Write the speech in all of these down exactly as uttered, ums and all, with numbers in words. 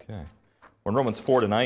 Okay. We're in Romans four tonight.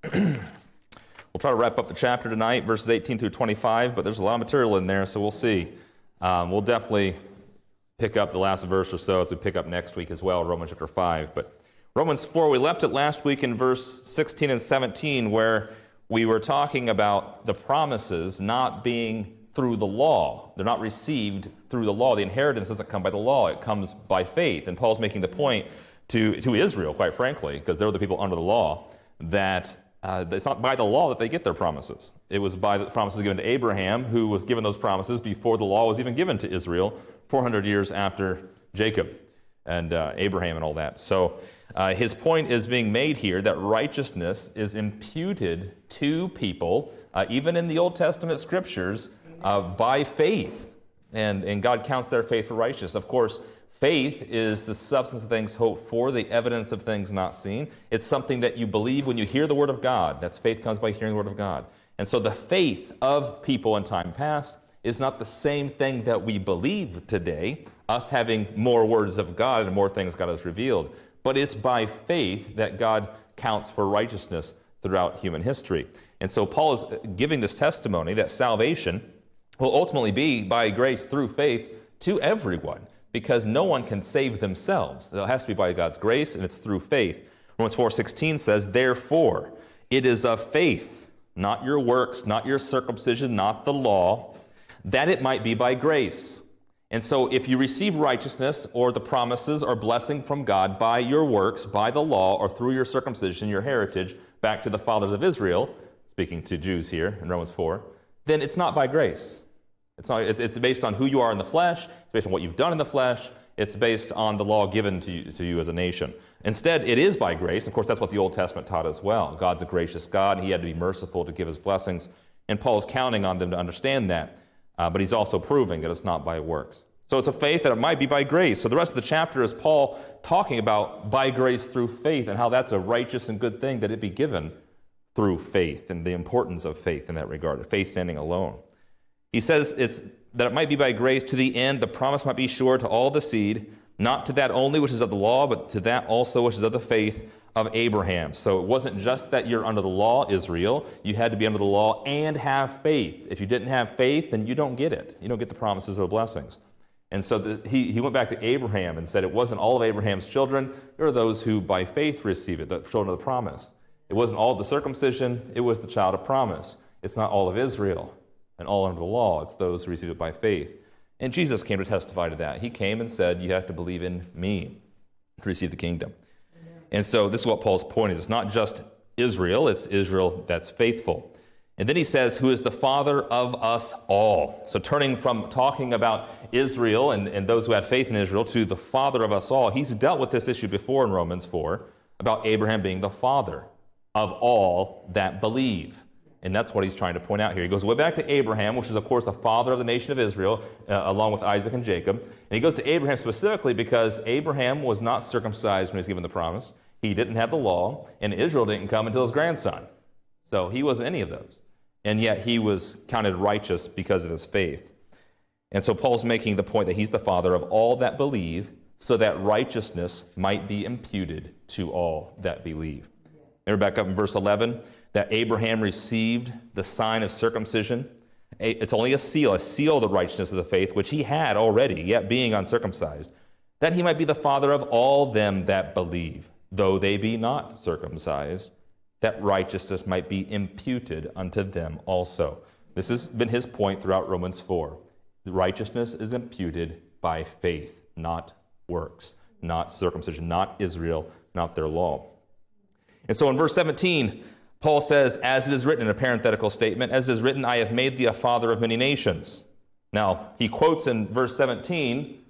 We'll try to wrap up the chapter tonight, verses eighteen through twenty-five, but there's a lot of material in there, so we'll see. Um, we'll definitely pick up the last verse or so as we pick up next week as well, Romans chapter five. But Romans four, we left it last week in verse sixteen and seventeen, where we were talking about the promises not being through the law. They're not received through the law. The inheritance doesn't come by the law. It comes by faith. And Paul's making the point to, to Israel, quite frankly, because they're the people under the law, that uh, it's not by the law that they get their promises. It was by the promises given to Abraham, who was given those promises before the law was even given to Israel, four hundred years after Jacob and uh, Abraham and all that. So uh, his point is being made here that righteousness is imputed to people, uh, even in the Old Testament scriptures, uh, by faith. And, and God counts their faith for righteous. Of course, faith is the substance of things hoped for, the evidence of things not seen. It's something that you believe when you hear the Word of God. That's faith comes by hearing the Word of God. And so the faith of people in time past is not the same thing that we believe today, us having more words of God and more things God has revealed. But it's by faith that God counts for righteousness throughout human history. And so Paul is giving this testimony that salvation will ultimately be by grace through faith to everyone, because no one can save themselves. So it has to be by God's grace, and it's through faith. Romans four sixteen says, "Therefore, it is of faith, not your works, not your circumcision, not the law, that it might be by grace." And so if you receive righteousness or the promises or blessing from God by your works, by the law, or through your circumcision, your heritage, back to the fathers of Israel, speaking to Jews here in Romans four, then it's not by grace. It's not. It's, it's based on who you are in the flesh. It's based on what you've done in the flesh. It's based on the law given to you, to you as a nation. Instead, it is by grace. Of course, that's what the Old Testament taught as well. God's a gracious God, and he had to be merciful to give his blessings. And Paul's counting on them to understand that. Uh, but he's also proving that it's not by works. So it's a faith that it might be by grace. So the rest of the chapter is Paul talking about by grace through faith and how that's a righteous and good thing that it be given through faith and the importance of faith in that regard, faith standing alone. He says it's that it might be by grace to the end the promise might be sure to all the seed, not to that only which is of the law, but to that also which is of the faith of Abraham. So it wasn't just that you're under the law, Israel. You had to be under the law and have faith. If you didn't have faith, then you don't get it. You don't get the promises or the blessings. And so the, he, he went back to Abraham and said it wasn't all of Abraham's children. There are those who by faith receive it, the children of the promise. It wasn't all of the circumcision. It was the child of promise. It's not all of Israel and all under the law. It's those who receive it by faith. And Jesus came to testify to that. He came and said, you have to believe in me to receive the kingdom. Amen. And so this is what Paul's point is. It's not just Israel. It's Israel that's faithful. And then he says, who is the father of us all. So turning from talking about Israel and, and those who had faith in Israel to the father of us all, he's dealt with this issue before in Romans four about Abraham being the father of all that believe. And that's what he's trying to point out here. He goes way back to Abraham, which is, of course, the father of the nation of Israel, uh, along with Isaac and Jacob. And he goes to Abraham specifically because Abraham was not circumcised when he was given the promise. He didn't have the law, and Israel didn't come until his grandson. So he wasn't any of those. And yet he was counted righteous because of his faith. And so Paul's making the point that he's the father of all that believe, so that righteousness might be imputed to all that believe. Remember back up in verse eleven, that Abraham received the sign of circumcision. It's only a seal, a seal of the righteousness of the faith, which he had already, yet being uncircumcised, that he might be the father of all them that believe, though they be not circumcised, that righteousness might be imputed unto them also. This has been his point throughout Romans four. Righteousness is imputed by faith, not works, not circumcision, not Israel, not their law. And so in verse seventeen, Paul says, as it is written in a parenthetical statement, as it is written, I have made thee a father of many nations. Now, he quotes in verse seventeen,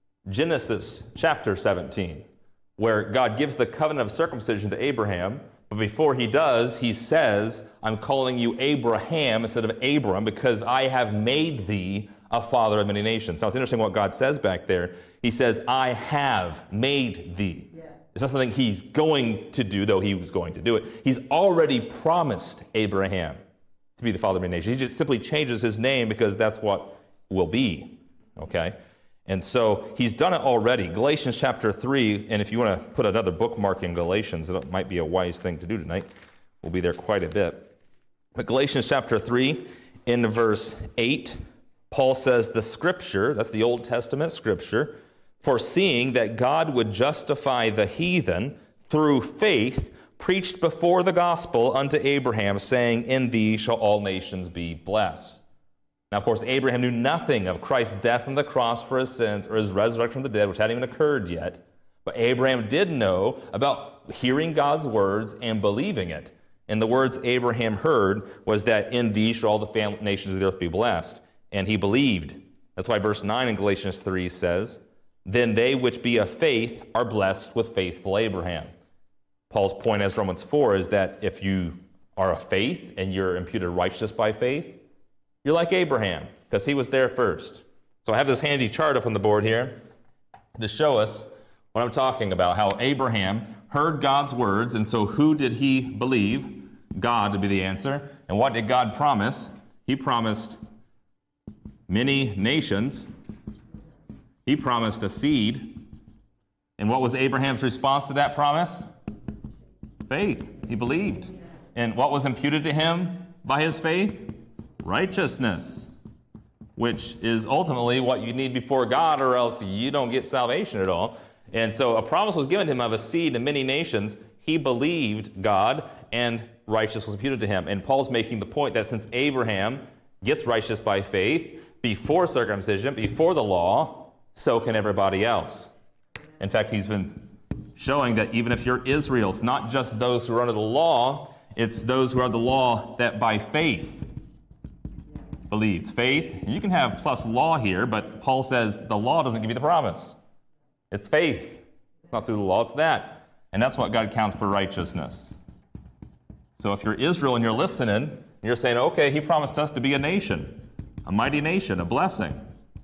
Genesis chapter seventeen, where God gives the covenant of circumcision to Abraham, but before he does, he says, I'm calling you Abraham instead of Abram, because I have made thee a father of many nations. Now, it's interesting what God says back there. He says, I have made thee. Yeah. It's not something he's going to do, though he was going to do it. He's already promised Abraham to be the father of many nations. He just simply changes his name because that's what will be, okay? And so he's done it already. Galatians chapter three, and if you want to put another bookmark in Galatians, it might be a wise thing to do tonight. We'll be there quite a bit. But Galatians chapter three, in verse eight, Paul says, the Scripture, that's the Old Testament Scripture, foreseeing that God would justify the heathen through faith, preached before the gospel unto Abraham, saying, in thee shall all nations be blessed. Now, of course, Abraham knew nothing of Christ's death on the cross for his sins or his resurrection from the dead, which hadn't even occurred yet. But Abraham did know about hearing God's words and believing it. And the words Abraham heard was that in thee shall all the fam- nations of the earth be blessed. And he believed. That's why verse nine in Galatians three says, then they which be of faith are blessed with faithful Abraham. Paul's point, as Romans four, is that if you are of faith and you're imputed righteous by faith, you're like Abraham, because he was there first. So I have this handy chart up on the board here to show us what I'm talking about, how Abraham heard God's words, and so who did he believe? God to be the answer. And what did God promise? He promised many nations. He promised a seed. And what was Abraham's response to that promise? Faith. He believed. And what was imputed to him by his faith? Righteousness, which is ultimately what you need before God, or else you don't get salvation at all. And so a promise was given to him of a seed in many nations. He believed God, and righteousness was imputed to him. And Paul's making the point that since Abraham gets righteous by faith before circumcision, before the law, so can everybody else. In fact, he's been showing that even if you're Israel, it's not just those who are under the law, it's those who are under the law that by faith believes. Faith, you can have plus law here, but Paul says the law doesn't give you the promise. It's faith. It's not through the law, it's that. And that's what God counts for righteousness. So if you're Israel and you're listening, and you're saying, okay, he promised us to be a nation, a mighty nation, a blessing.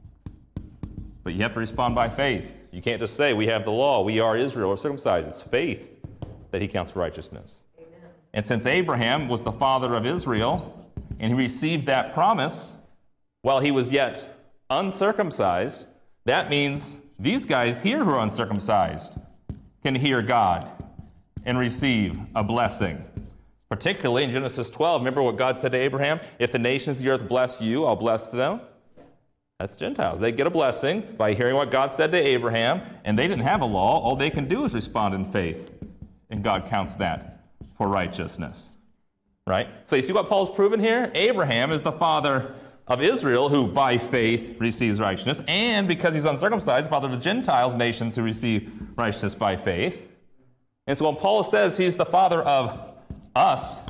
But you have to respond by faith. You can't just say, we have the law, we are Israel, or circumcised. It's faith that he counts for righteousness. Amen. And since Abraham was the father of Israel, and he received that promise while he was yet uncircumcised, that means these guys here who are uncircumcised can hear God and receive a blessing. Particularly in Genesis twelve, remember what God said to Abraham? If the nations of the earth bless you, I'll bless them. That's Gentiles. They get a blessing by hearing what God said to Abraham, and they didn't have a law. All they can do is respond in faith, and God counts that for righteousness. Right? So you see what Paul's proven here? Abraham is the father of Israel, who by faith receives righteousness, and because he's uncircumcised, father of the Gentiles, nations who receive righteousness by faith. And so when Paul says he's the father of us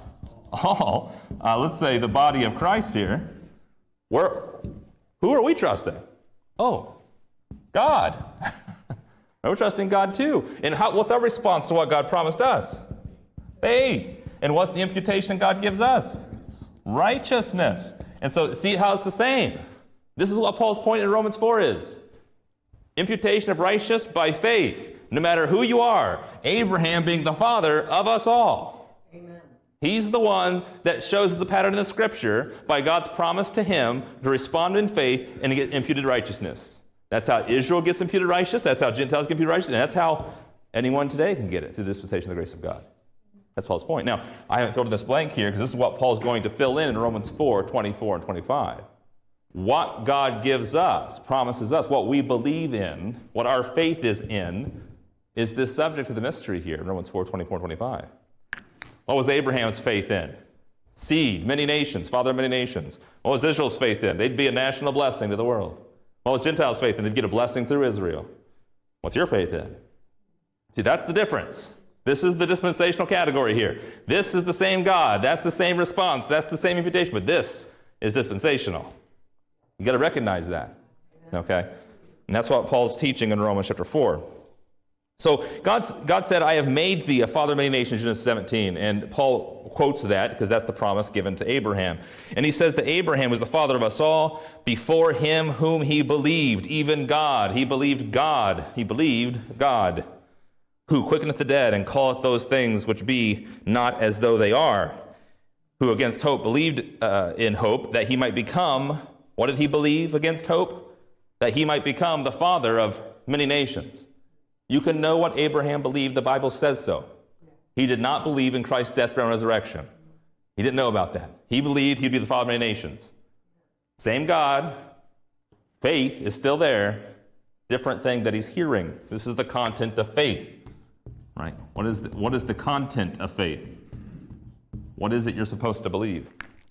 all, uh, let's say the body of Christ here, we're, who are we trusting? Oh, God. We're trusting God too. And how, what's our response to what God promised us? Faith. And what's the imputation God gives us? Righteousness. And so see how it's the same. This is what Paul's point in Romans four is. Imputation of righteousness by faith, no matter who you are. Abraham being the father of us all. Amen. He's the one that shows us the pattern in the Scripture by God's promise to him to respond in faith and to get imputed righteousness. That's how Israel gets imputed righteousness. That's how Gentiles get imputed righteousness. And that's how anyone today can get it through the dispensation of the grace of God. That's Paul's point. Now, I haven't filled in this blank here because this is what Paul's going to fill in in Romans four, twenty-four and twenty-five. What God gives us, promises us, what we believe in, what our faith is in, is this subject of the mystery here in Romans four, twenty-four and twenty-five. What was Abraham's faith in? Seed, many nations, father of many nations. What was Israel's faith in? They'd be a national blessing to the world. What was Gentiles' faith in? They'd get a blessing through Israel. What's your faith in? See, that's the difference. This is the dispensational category here. This is the same God. That's the same response. That's the same imputation. But this is dispensational. You got to recognize that. Okay? And that's what Paul's teaching in Romans chapter four. So God's, God said, I have made thee a father of many nations, Genesis seventeen. And Paul quotes that because that's the promise given to Abraham. And he says that Abraham was the father of us all before him whom he believed, even God. He believed God. He believed God, who quickeneth the dead and calleth those things which be not as though they are, who against hope believed uh, in hope that he might become, what did he believe against hope? that he might become the father of many nations. You can know what Abraham believed. The Bible says so. He did not believe in Christ's death, burial, and resurrection. He didn't know about that. He believed he'd be the father of many nations. Same God. Faith is still there. Different thing that he's hearing. This is the content of faith. Right? What is the, what is the content of faith? What is it you're supposed to believe?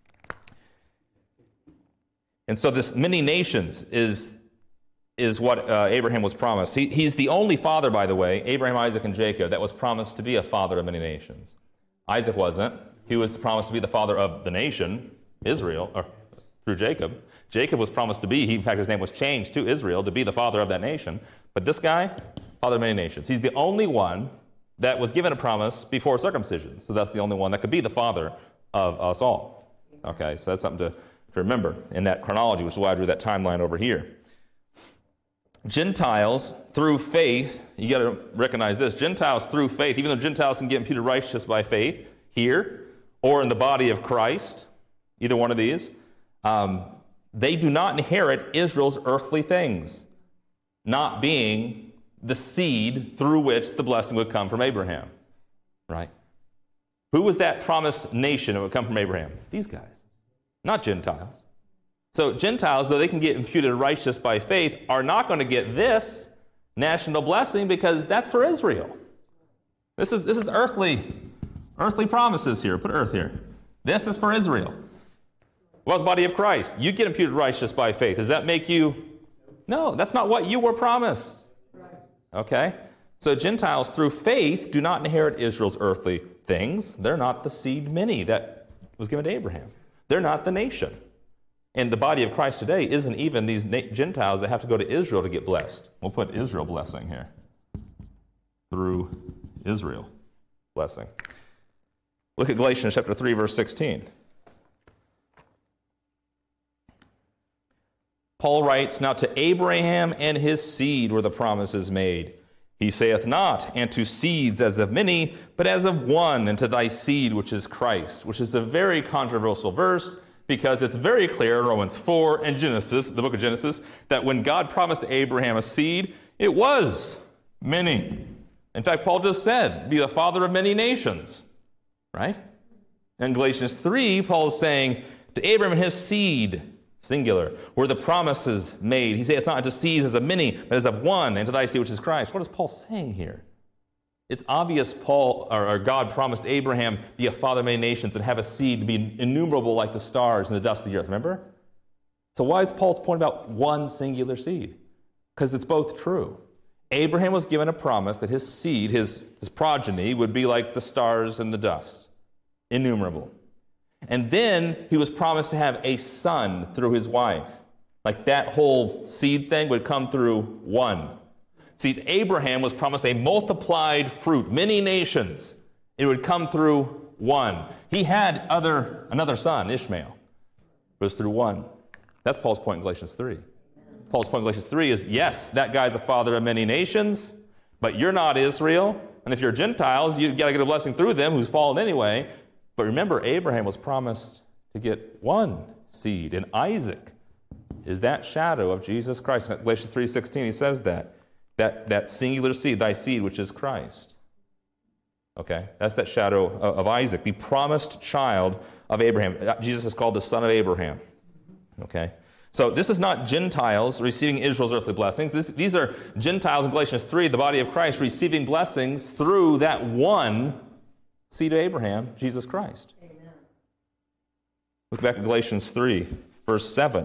And so this many nations is, is what uh, Abraham was promised. He, he's the only father, by the way, Abraham, Isaac, and Jacob, that was promised to be a father of many nations. Isaac wasn't. He was promised to be the father of the nation, Israel, or through Jacob. Jacob was promised to be, he, in fact, his name was changed to Israel, to be the father of that nation. But this guy, father of many nations. He's the only one that was given a promise before circumcision. So that's the only one that could be the father of us all. Okay, so that's something to, to remember in that chronology, which is why I drew that timeline over here. Gentiles, through faith, you got to recognize this, Gentiles through faith, even though Gentiles can get imputed righteous by faith here or in the body of Christ, either one of these, um, they do not inherit Israel's earthly things, not being the seed through which the blessing would come from Abraham, right? Who was that promised nation that would come from Abraham? These guys, not Gentiles. So Gentiles, though they can get imputed righteous by faith, are not going to get this national blessing because that's for Israel. This is, this is earthly, earthly promises here. Put earth here. This is for Israel. Well, the body of Christ, you get imputed righteous by faith. Does that make you? No, that's not what you were promised. Okay? So Gentiles through faith do not inherit Israel's earthly things. They're not the seed many that was given to Abraham. They're not the nation. And the body of Christ today isn't even these Gentiles that have to go to Israel to get blessed. We'll put Israel blessing here. Through Israel blessing. Look at Galatians chapter three, verse sixteen. Paul writes, "Now to Abraham and his seed were the promises made. He saith not, and to seeds as of many, but as of one, and to thy seed, which is Christ," which is a very controversial verse because it's very clear in Romans four and Genesis, the book of Genesis, that when God promised to Abraham a seed, it was many. In fact, Paul just said, be the father of many nations, right? In Galatians three, Paul is saying, to Abraham and his seed, singular, were the promises made. He saith not unto seeds as of many, but as of one, and to thy seed, which is Christ. What is Paul saying here? It's obvious Paul, or, or God promised Abraham be a father of many nations and have a seed to be innumerable like the stars and the dust of the earth, remember? So why is Paul pointing about one singular seed? Because it's both true. Abraham was given a promise that his seed, his, his progeny, would be like the stars and the dust, innumerable. And then he was promised to have a son through his wife. Like that whole seed thing would come through one. See, Abraham was promised a multiplied fruit, many nations. It would come through one. He had other another son, Ishmael. It was through one. That's Paul's point in Galatians three. Paul's point in Galatians three is, yes, that guy's a father of many nations, but you're not Israel. And if you're Gentiles, you've got to get a blessing through them who's fallen anyway. But remember, Abraham was promised to get one seed, and Isaac is that shadow of Jesus Christ. In Galatians three sixteen, he says that, that, that singular seed, thy seed, which is Christ. Okay, that's that shadow of, of Isaac, the promised child of Abraham. Jesus is called the son of Abraham. Okay, so this is not Gentiles receiving Israel's earthly blessings. This, these are Gentiles in Galatians three, the body of Christ, receiving blessings through that one seed of Abraham, Jesus Christ. Amen. Look back at Galatians three, verse seven.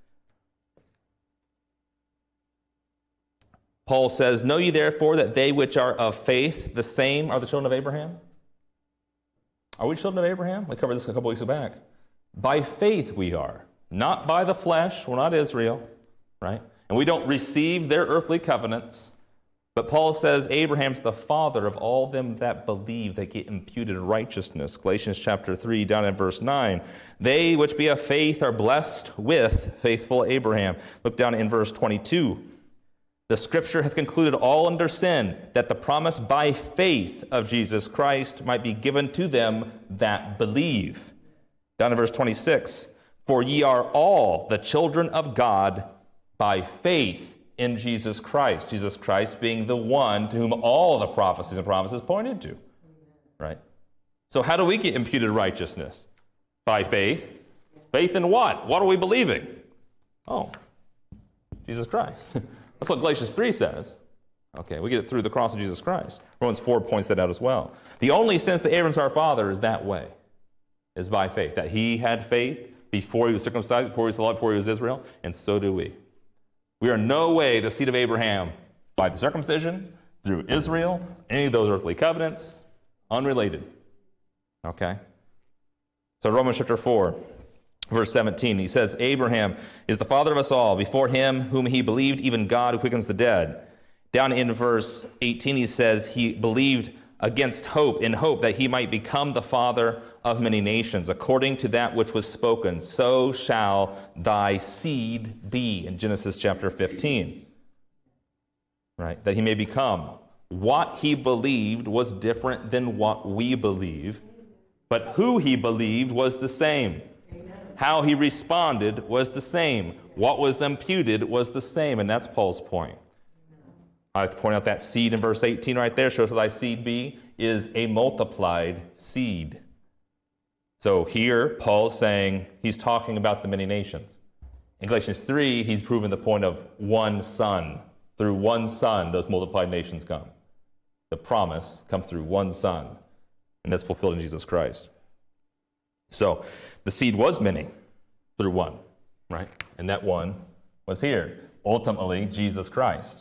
Paul says, "Know ye therefore that they which are of faith, the same are the children of Abraham?" Are we children of Abraham? We covered this a couple weeks back. By faith we are, not by the flesh. We're not Israel, right? And we don't receive their earthly covenants. But Paul says Abraham's the father of all them that believe, that get imputed righteousness. Galatians chapter three, down in verse nine. They which be of faith are blessed with faithful Abraham. Look down in verse twenty-two. The scripture hath concluded all under sin, that the promise by faith of Jesus Christ might be given to them that believe. Down in verse twenty-six. For ye are all the children of God By faith in Jesus Christ. Jesus Christ being the one to whom all the prophecies and promises pointed to. Right? So how do we get imputed righteousness? By faith. Faith in what? What are we believing? Oh, Jesus Christ. That's what Galatians three says. Okay, we get it through the cross of Jesus Christ. Romans four points that out as well. The only sense that Abraham's our father is that way, is by faith. That he had faith before he was circumcised, before he was alive, before he was Israel, and so do we. We are in no way the seed of Abraham by the circumcision, through Israel, any of those earthly covenants, unrelated. Okay? So Romans chapter four, verse seventeen, he says, Abraham is the father of us all. Before him whom he believed, even God who quickens the dead. Down in verse eighteen, he says he believed against hope, in hope that he might become the father of many nations, according to that which was spoken, so shall thy seed be, in Genesis chapter fifteen. Right? That he may become. What he believed was different than what we believe, but who he believed was the same. How he responded was the same. What was imputed was the same, and that's Paul's point. I like to point out that seed in verse eighteen right there shows that thy seed be is a multiplied seed. So here, Paul's saying he's talking about the many nations. In Galatians three, he's proven the point of one son. Through one son, those multiplied nations come. The promise comes through one son, and that's fulfilled in Jesus Christ. So the seed was many through one, right? And that one was here, ultimately Jesus Christ.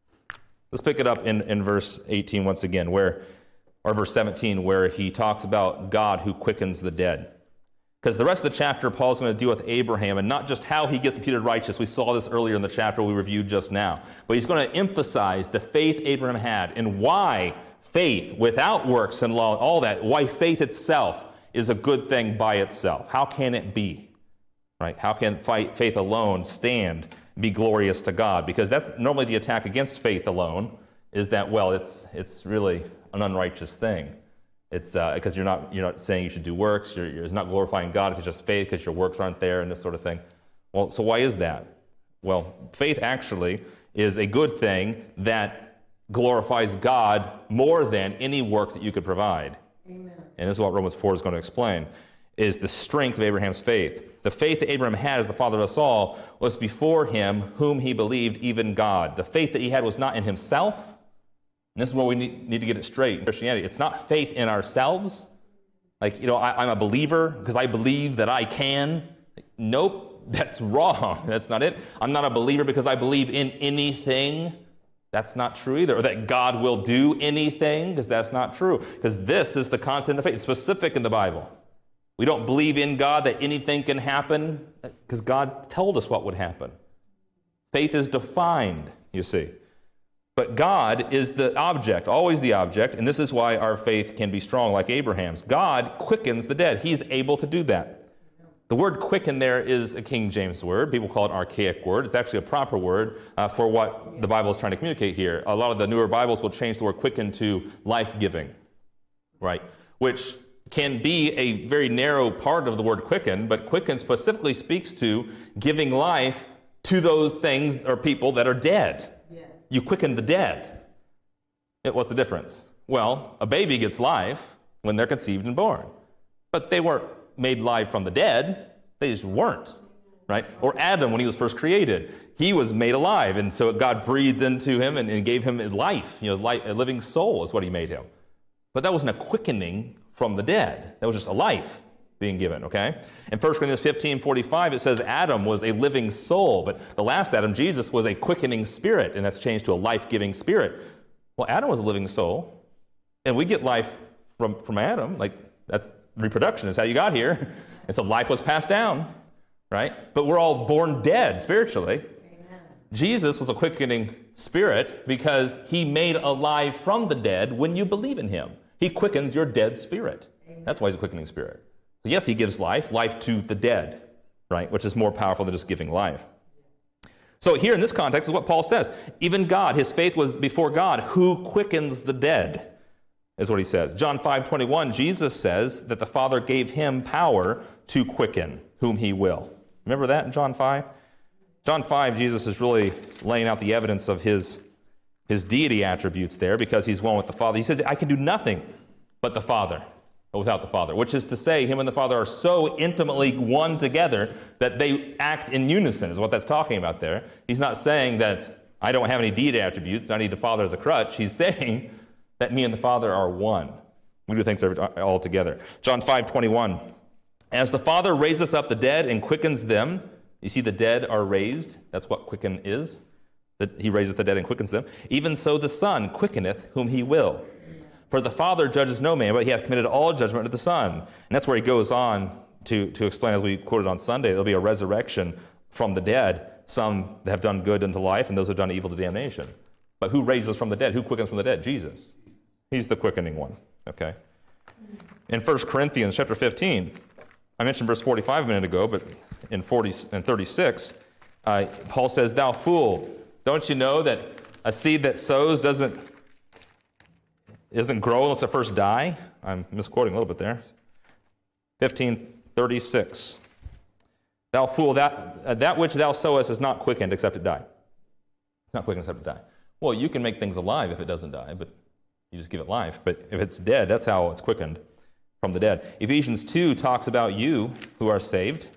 Let's pick it up in, in verse eighteen once again, where, or verse seventeen, where he talks about God who quickens the dead. Because the rest of the chapter, Paul's going to deal with Abraham, and not just how he gets imputed righteous. We saw this earlier in the chapter we reviewed just now. But he's going to emphasize the faith Abraham had, and why faith, without works and law, all that, why faith itself is a good thing by itself. How can it be? Right? How can faith alone stand, be glorious to God? Because that's normally the attack against faith alone, is that, well, it's it's really an unrighteous thing. It's because uh, you're not you're not saying you should do works. You're, you're, it's not glorifying God if it's just faith because your works aren't there and this sort of thing. Well, so why is that? Well, faith actually is a good thing that glorifies God more than any work that you could provide. Amen. And this is what Romans four is going to explain, is the strength of Abraham's faith. The faith that Abraham had as the father of us all was before him whom he believed, even God. The faith that he had was not in himself. And this is where we need, need to get it straight in Christianity. It's not faith in ourselves. Like, you know, I, I'm a believer because I believe that I can. Nope, that's wrong. That's not it. I'm not a believer because I believe in anything. That's not true either. Or that God will do anything, because that's not true. Because this is the content of faith. It's specific in the Bible. We don't believe in God that anything can happen because God told us what would happen. Faith is defined, you see. But God is the object, always the object, and this is why our faith can be strong like Abraham's. God quickens the dead. He's able to do that. The word quicken there is a King James word. People call it an archaic word. It's actually a proper word uh, for what the Bible is trying to communicate here. A lot of the newer Bibles will change the word quicken to life-giving, right? Which can be a very narrow part of the word quicken, but quicken specifically speaks to giving life to those things or people that are dead. Yeah. You quicken the dead. It, what's the difference? Well, a baby gets life when they're conceived and born, but they weren't made live from the dead. They just weren't, right? Or Adam, when he was first created, he was made alive, and so God breathed into him and, and gave him his life. You know, life, a living soul is what he made him. But that wasn't a quickening from the dead. That was just a life being given, okay? In First Corinthians fifteen forty-five, it says Adam was a living soul, but the last Adam, Jesus, was a quickening spirit, and that's changed to a life-giving spirit. Well, Adam was a living soul, and we get life from, from Adam. Like, that's reproduction is how you got here. And so life was passed down, right? But we're all born dead spiritually. Amen. Jesus was a quickening spirit because he made alive from the dead when you believe in him. He quickens your dead spirit. Amen. That's why he's a quickening spirit. So yes, he gives life, life to the dead, right? Which is more powerful than just giving life. So here in this context is what Paul says. Even God, his faith was before God, who quickens the dead, is what he says. John five twenty-one, Jesus says that the Father gave him power to quicken whom he will. Remember that in John five? John five, Jesus is really laying out the evidence of his, his deity attributes there because he's one with the Father. He says, I can do nothing but the Father, but without the Father, which is to say him and the Father are so intimately one together that they act in unison, is what that's talking about there. He's not saying that I don't have any deity attributes, I need the Father as a crutch. He's saying that me and the Father are one. We do things all together. John five twenty-one, as the Father raises up the dead and quickens them, you see the dead are raised. That's what quicken is. That he raises the dead and quickens them. Even so the Son quickeneth whom he will. For the Father judges no man, but he hath committed all judgment to the Son. And that's where he goes on to, to explain, as we quoted on Sunday, there'll be a resurrection from the dead. Some that have done good unto life, and those who have done evil to damnation. But who raises from the dead? Who quickens from the dead? Jesus. He's the quickening one. Okay. In First Corinthians chapter fifteen, I mentioned verse forty-five a minute ago, but in forty and thirty-six, uh, Paul says, "Thou fool, don't you know that a seed that sows doesn't doesn't grow unless it first die?" I'm misquoting a little bit there. fifteen thirty-six. Thou fool, that uh, that which thou sowest is not quickened except it die. It's not quickened except it die. Well, you can make things alive if it doesn't die, but you just give it life. But if it's dead, that's how it's quickened from the dead. Ephesians two talks about you who are saved.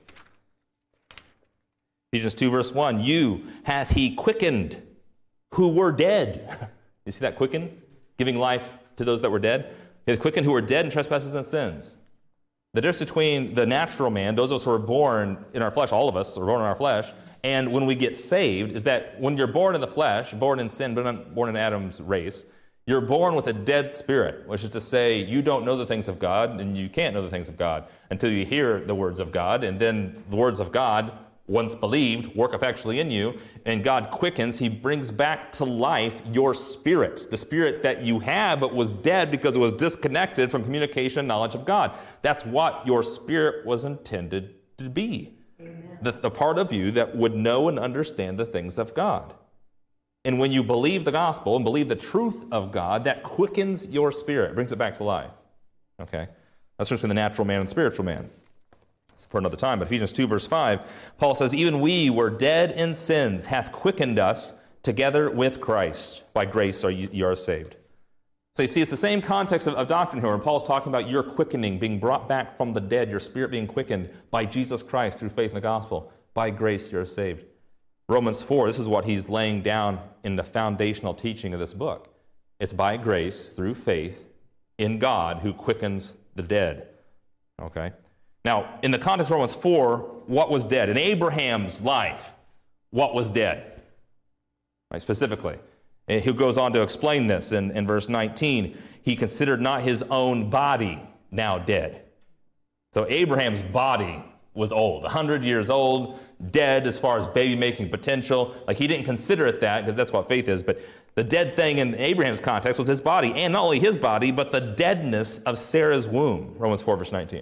Ephesians two verse one, you hath he quickened who were dead. You see that quicken? Giving life to those that were dead. He hath quickened who were dead in trespasses and sins. The difference between the natural man, those of us who are born in our flesh, all of us are born in our flesh, and when we get saved, is that when you're born in the flesh, born in sin, born in Adam's race, you're born with a dead spirit, which is to say you don't know the things of God, and you can't know the things of God until you hear the words of God, and then the words of God, once believed, work effectually in you, and God quickens, he brings back to life your spirit, the spirit that you have but was dead because it was disconnected from communication and knowledge of God. That's what your spirit was intended to be. The, the part of you that would know and understand the things of God. And when you believe the gospel and believe the truth of God, that quickens your spirit, brings it back to life. Okay? That's between the natural man and spiritual man. It's for another time, but Ephesians two verse five, Paul says, even we were dead in sins, hath quickened us together with Christ. By grace are you, you are saved. So you see, it's the same context of, of doctrine here, and Paul's talking about your quickening, being brought back from the dead, your spirit being quickened by Jesus Christ through faith in the gospel. By grace you're saved. Romans four, this is what he's laying down in the foundational teaching of this book. It's by grace, through faith, in God who quickens the dead. Okay? Now, in the context of Romans four, what was dead? In Abraham's life, what was dead? Right, specifically. And he goes on to explain this in, in verse nineteen. He considered not his own body now dead. So Abraham's body was old, one hundred years old, dead as far as baby-making potential. Like, he didn't consider it that, because that's what faith is. But the dead thing in Abraham's context was his body, and not only his body, but the deadness of Sarah's womb, Romans four, verse nineteen.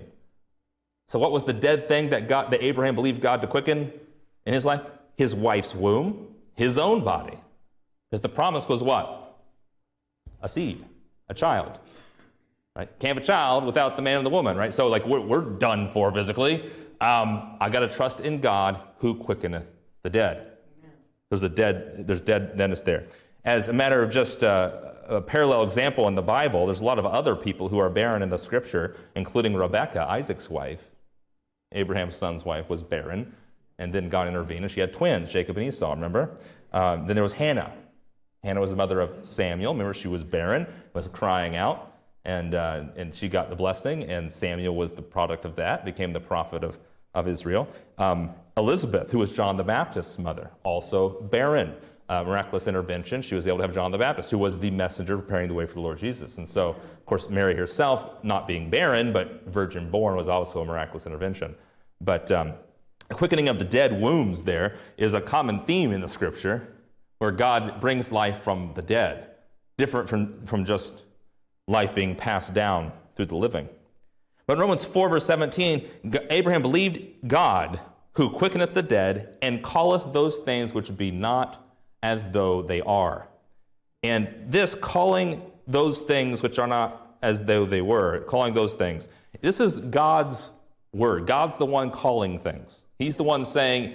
So what was the dead thing that, God, that Abraham believed God to quicken in his life? His wife's womb, his own body. Because the promise was what? A seed, a child. Right? Can't have a child without the man and the woman, right? So like we're, we're done for physically. Um, I got to trust in God who quickeneth the dead. Amen. There's a dead, there's dead deadness there. As a matter of just uh, a parallel example in the Bible, there's a lot of other people who are barren in the Scripture, including Rebekah, Isaac's wife. Abraham's son's wife was barren, and then God intervened, and she had twins, Jacob and Esau, remember? Um, then there was Hannah. Hannah was the mother of Samuel. Remember, she was barren, was crying out, and uh, and she got the blessing, and Samuel was the product of that, became the prophet of, of Israel. Um, Elizabeth, who was John the Baptist's mother, also barren. Uh, miraculous intervention, she was able to have John the Baptist, who was the messenger preparing the way for the Lord Jesus. And so, of course, Mary herself, not being barren, but virgin born, was also a miraculous intervention. But um, the quickening of the dead wombs there is a common theme in the Scripture, where God brings life from the dead, different from, from just life being passed down through the living. But in Romans four, verse seventeen, Abraham believed God, who quickeneth the dead, and calleth those things which be not as though they are. And this calling those things which are not as though they were, calling those things, this is God's word. God's the one calling things. He's the one saying,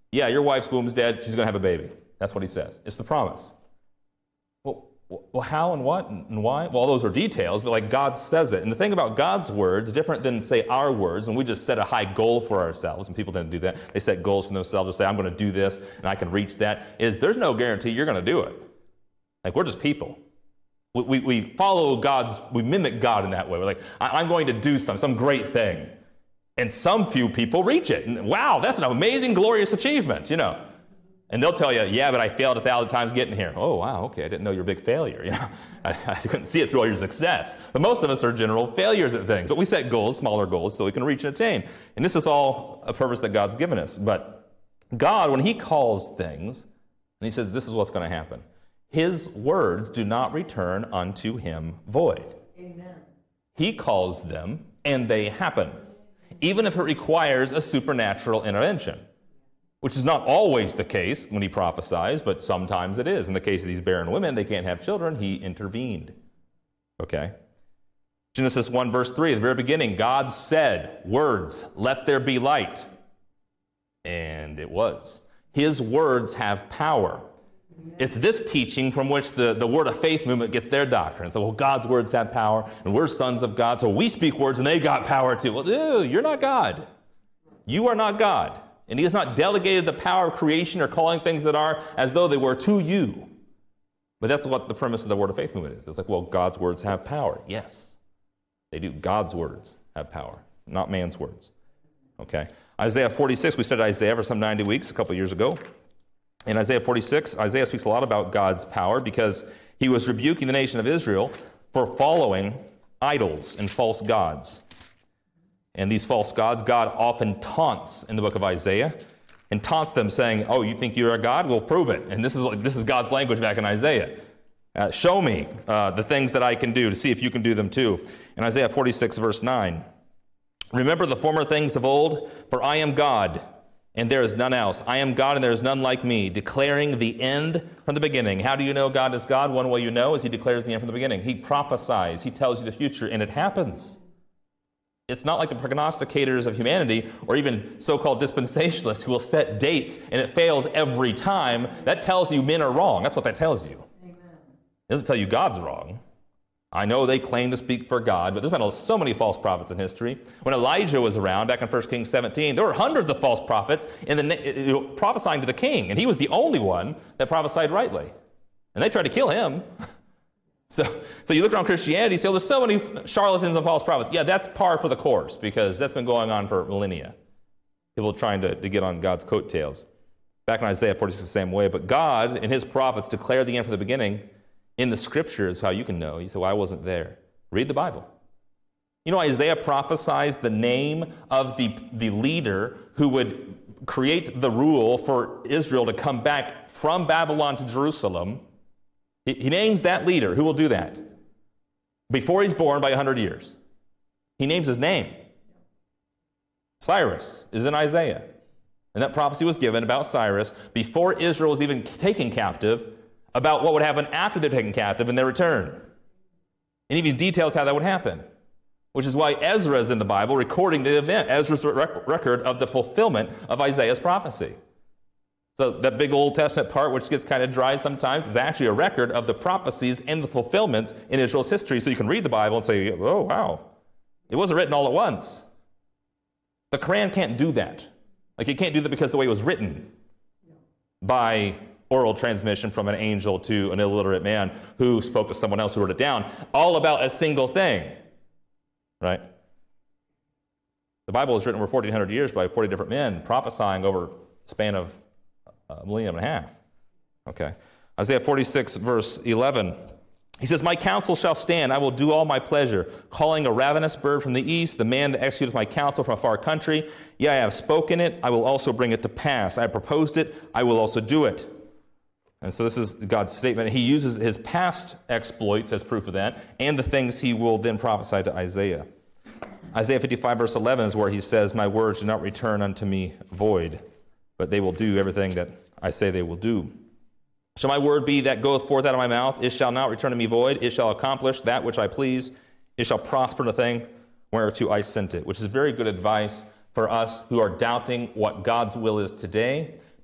Yeah, your wife's womb's dead. She's going to have a baby. That's what he says. It's the promise. Well, well, how and what and why? Well, those are details, but like God says it. And the thing about God's words, different than, say, our words, and we just set a high goal for ourselves, and people didn't do that. They set goals for themselves or say, I'm going to do this, and I can reach that, is there's no guarantee you're going to do it. Like, we're just people. We, we, we follow God's, we mimic God in that way. We're like, I, I'm going to do some, some great thing. And some few people reach it. And wow, that's an amazing, glorious achievement, you know. And they'll tell you, yeah, but I failed a thousand times getting here. Oh, wow, okay, I didn't know you're a big failure. You know, I, I couldn't see it through all your success. But most of us are general failures at things. But we set goals, smaller goals, so we can reach and attain. And this is all a purpose that God's given us. But God, when he calls things, and he says, this is what's going to happen, his words do not return unto him void. Amen. He calls them, and they happen, even if it requires a supernatural intervention. Which is not always the case when he prophesies, but sometimes it is. In the case of these barren women, they can't have children. He intervened. Okay? Genesis one, verse three, at the very beginning, God said, words, let there be light. And it was. His words have power. It's this teaching from which the, the Word of Faith movement gets their doctrine. So, well, God's words have power, and we're sons of God, so we speak words, and they got power too. Well, ew, you're not God. You are not God. And he has not delegated the power of creation or calling things that are as though they were to you. But that's what the premise of the Word of Faith movement is. It's like, well, God's words have power. Yes, they do. God's words have power, not man's words. Okay. Isaiah forty-six, we studied Isaiah for some ninety weeks a couple years ago. In Isaiah forty-six, Isaiah speaks a lot about God's power because he was rebuking the nation of Israel for following idols and false gods. And these false gods, God often taunts in the book of Isaiah and taunts them saying, oh, you think you're a God? Well, prove it. And this is this is God's language back in Isaiah. Uh, show me uh, the things that I can do to see if you can do them too. In Isaiah forty-six, verse nine, remember the former things of old, for I am God, and there is none else. I am God, and there is none like me, declaring the end from the beginning. How do you know God is God? One way you know is he declares the end from the beginning. He prophesies. He tells you the future, and it happens. It's not like the prognosticators of humanity or even so-called dispensationalists who will set dates and it fails every time. That tells you men are wrong. That's what that tells you. Amen. It doesn't tell you God's wrong. I know they claim to speak for God, but there's been so many false prophets in history. When Elijah was around back in First Kings seventeen, there were hundreds of false prophets in the, you know, prophesying to the king, and he was the only one that prophesied rightly. And they tried to kill him. So, so you look around Christianity, so there's so many charlatans and false prophets. Yeah, that's par for the course because that's been going on for millennia. People trying to, to get on God's coattails. Back in Isaiah forty-six, the same way. But God and his prophets declare the end from the beginning in the scriptures, how you can know. You say, well, I wasn't there. Read the Bible. You know, Isaiah prophesies the name of the, the leader who would create the rule for Israel to come back from Babylon to Jerusalem. He names that leader. Who will do that? Before he's born by one hundred years. He names his name. Cyrus is in Isaiah. And that prophecy was given about Cyrus before Israel was even taken captive, about what would happen after they're taken captive and their return. And even details how that would happen. Which is why Ezra is in the Bible recording the event. Ezra's rec- record of the fulfillment of Isaiah's prophecy. So that big Old Testament part, which gets kind of dry sometimes, is actually a record of the prophecies and the fulfillments in Israel's history. So you can read the Bible and say, oh, wow, it wasn't written all at once. The Quran can't do that. Like, it can't do that because the way it was written by oral transmission from an angel to an illiterate man who spoke to someone else who wrote it down, all about a single thing, right? The Bible was written over fourteen hundred years by forty different men prophesying over a span of a millennium and a half. Okay. Isaiah forty-six, verse eleven. He says, my counsel shall stand. I will do all my pleasure. Calling a ravenous bird from the east, the man that executeth my counsel from a far country. Yea, I have spoken it. I will also bring it to pass. I have proposed it. I will also do it. And so this is God's statement. He uses his past exploits as proof of that and the things he will then prophesy to Isaiah. Isaiah fifty-five, verse eleven is where he says, my words do not return unto me void, but they will do everything that I say they will do. Shall my word be that goeth forth out of my mouth? It shall not return to me void. It shall accomplish that which I please. It shall prosper in the thing whereto I sent it, which is very good advice for us who are doubting what God's will is today,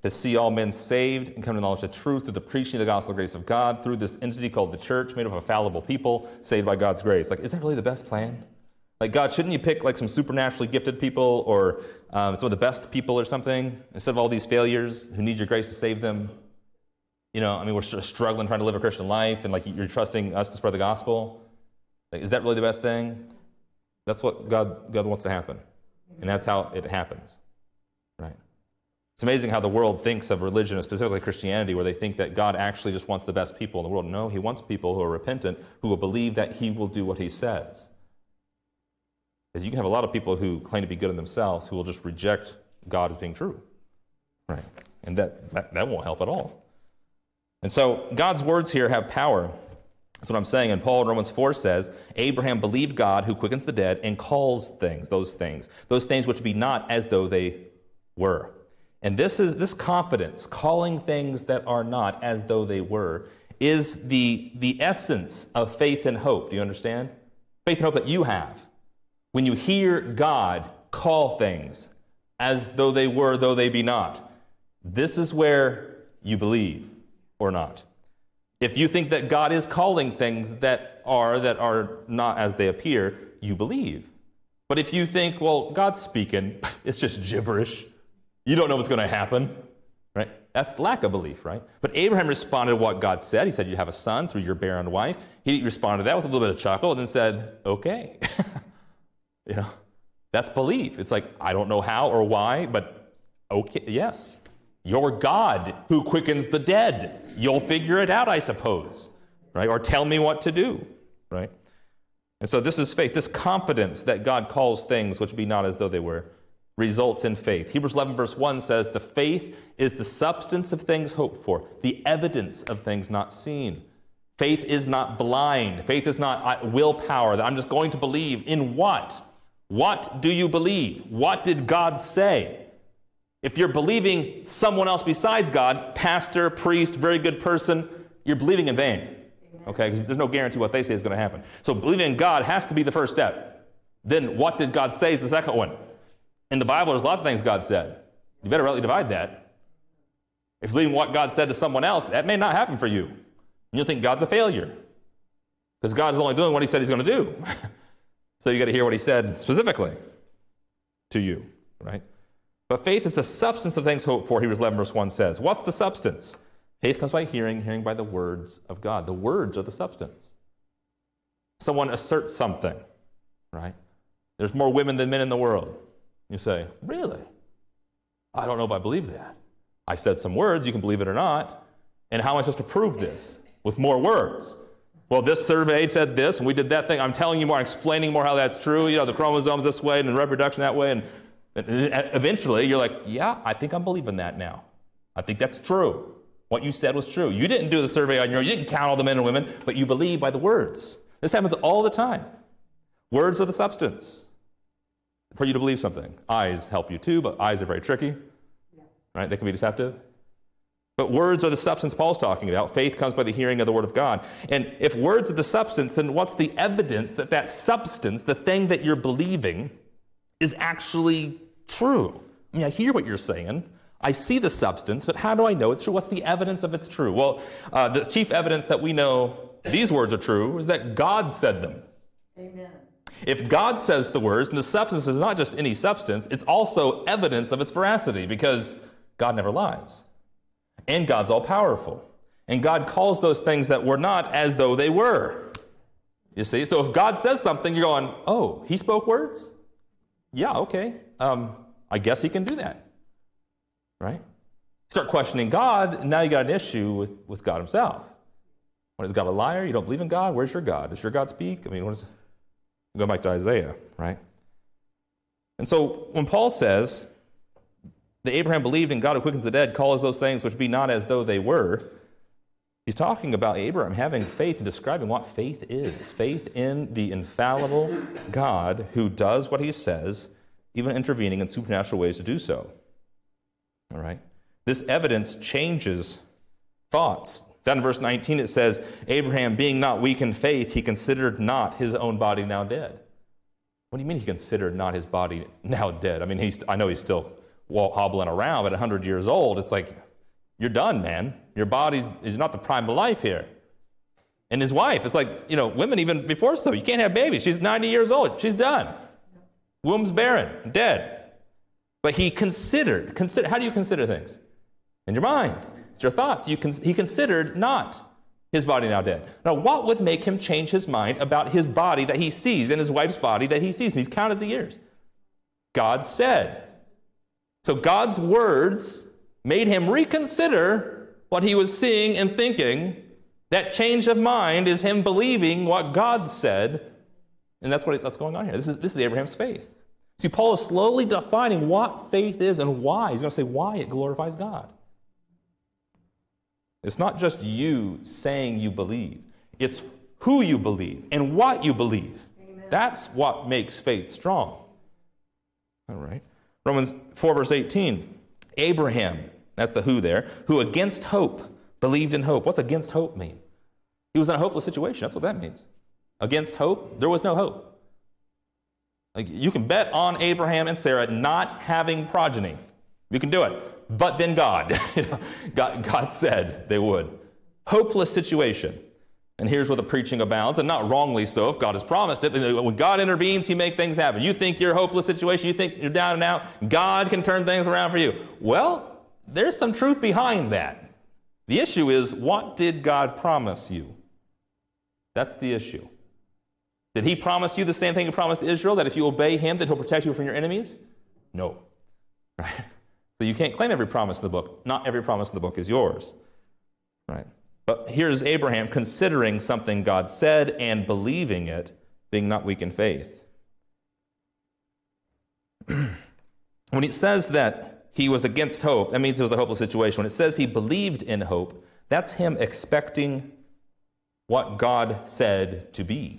to see all men saved and come to the knowledge of the truth through the preaching of the gospel of the grace of God, through this entity called the church, made up of fallible people, saved by God's grace. Like, is that really the best plan? Like, God, shouldn't you pick like some supernaturally gifted people or um, some of the best people or something instead of all these failures who need your grace to save them? You know, I mean, we're struggling trying to live a Christian life, and like you're trusting us to spread the gospel. Like, is that really the best thing? That's what God, God wants to happen. And that's how it happens, right? It's amazing how the world thinks of religion, specifically Christianity, where they think that God actually just wants the best people in the world. No, he wants people who are repentant, who will believe that he will do what he says. Because you can have a lot of people who claim to be good in themselves who will just reject God as being true, right? And that, that, that won't help at all. And so God's words here have power. That's what I'm saying. And Paul in Romans four says, Abraham believed God who quickens the dead and calls things, those things, those things which be not as though they were. And this is this confidence, calling things that are not as though they were, is the, the essence of faith and hope. Do you understand? Faith and hope that you have. When you hear God call things as though they were, though they be not, this is where you believe or not. If you think that God is calling things that are that are not as they appear, you believe. But if you think, well, God's speaking, it's just gibberish, you don't know what's going to happen, right? That's lack of belief, right? But Abraham responded to what God said. He said, you have a son through your barren wife. He responded to that with a little bit of chuckle and then said, okay. You know, that's belief. It's like, I don't know how or why, but okay, yes. You're God who quickens the dead. You'll figure it out, I suppose, right? Or tell me what to do, right? And so this is faith. This confidence that God calls things which be not as though they were results in faith. Hebrews eleven verse one says, the faith is the substance of things hoped for, the evidence of things not seen. Faith is not blind. Faith is not willpower, that I'm just going to believe in what? What do you believe? What did God say? If you're believing someone else besides God, pastor, priest, very good person, you're believing in vain. Okay, because there's no guarantee what they say is going to happen. So believing in God has to be the first step. Then what did God say is the second one. In the Bible, there's lots of things God said. You better rightly divide that. If you believe in what God said to someone else, that may not happen for you. And you'll think God's a failure. Because God's only doing what he said he's going to do. So you got to hear what he said specifically to you, right? But faith is the substance of things hoped for, Hebrews eleven verse one says. What's the substance? Faith comes by hearing, hearing by the words of God. The words are the substance. Someone asserts something, right? There's more women than men in the world. You say, really? I don't know if I believe that. I said some words, you can believe it or not. And how am I supposed to prove this? With more words. Well, this survey said this, and we did that thing. I'm telling you more, I'm explaining more how that's true. You know, the chromosomes this way, and the reproduction that way, and eventually, you're like, yeah, I think I'm believing that now. I think that's true. What you said was true. You didn't do the survey on your own. You didn't count all the men and women, but you believe by the words. This happens all the time. Words are the substance for you to believe something. Eyes help you too, but eyes are very tricky, right? They can be deceptive. But words are the substance Paul's talking about. Faith comes by the hearing of the word of God. And if words are the substance, then what's the evidence that that substance, the thing that you're believing, is actually true? I mean, I hear what you're saying. I see the substance, but how do I know it's true? What's the evidence of it's true? Well, uh, the chief evidence that we know these words are true is that God said them. Amen. If God says the words, and the substance is not just any substance, it's also evidence of its veracity, because God never lies. And God's all-powerful. And God calls those things that were not as though they were. You see? So if God says something, you're going, oh, he spoke words? Yeah, okay. Um, I guess he can do that. Right? Start questioning God, and now you got an issue with, with God himself. What, is God a liar? You don't believe in God? Where's your God? Does your God speak? I mean, what is it? Go back to Isaiah, right? And so when Paul says that Abraham believed in God who quickens the dead, calls those things which be not as though they were, he's talking about Abraham having faith and describing what faith is. Faith in the infallible God who does what he says, even intervening in supernatural ways to do so. All right? This evidence changes thoughts. Down in verse nineteen it says, Abraham, being not weak in faith, he considered not his own body now dead. What do you mean he considered not his body now dead? I mean, he's, I know he's still hobbling around, but at one hundred years old, it's like, you're done, man. Your body is not the prime of life here. And his wife, it's like, you know, women even before so, you can't have babies. She's ninety years old. She's done. Womb's barren, dead. But he considered, consider, how do you consider things? In your mind. It's your thoughts. You con- he considered not his body now dead. Now, what would make him change his mind about his body that he sees and his wife's body that he sees? And he's counted the years. God said. So God's words made him reconsider what he was seeing and thinking. That change of mind is him believing what God said. And that's what that's going on here. This is, this is Abraham's faith. See, Paul is slowly defining what faith is and why. He's going to say why it glorifies God. It's not just you saying you believe. It's who you believe and what you believe. Amen. That's what makes faith strong. All right. Romans four, verse eighteen. Abraham, that's the who there, who against hope believed in hope. What's against hope mean? He was in a hopeless situation. That's what that means. Against hope, there was no hope. Like, you can bet on Abraham and Sarah not having progeny. You can do it. But then God, God, God said they would. Hopeless situation. And here's where the preaching abounds, and not wrongly so if God has promised it. When God intervenes, he makes things happen. You think you're a hopeless situation, you think you're down and out, God can turn things around for you. Well, there's some truth behind that. The issue is, what did God promise you? That's the issue. Did he promise you the same thing he promised Israel, that if you obey him, that he'll protect you from your enemies? No. Right? So you can't claim every promise in the book. Not every promise in the book is yours. Right? But here's Abraham considering something God said and believing it, being not weak in faith. When it says that he was against hope, that means it was a hopeless situation. When it says he believed in hope, that's him expecting what God said to be.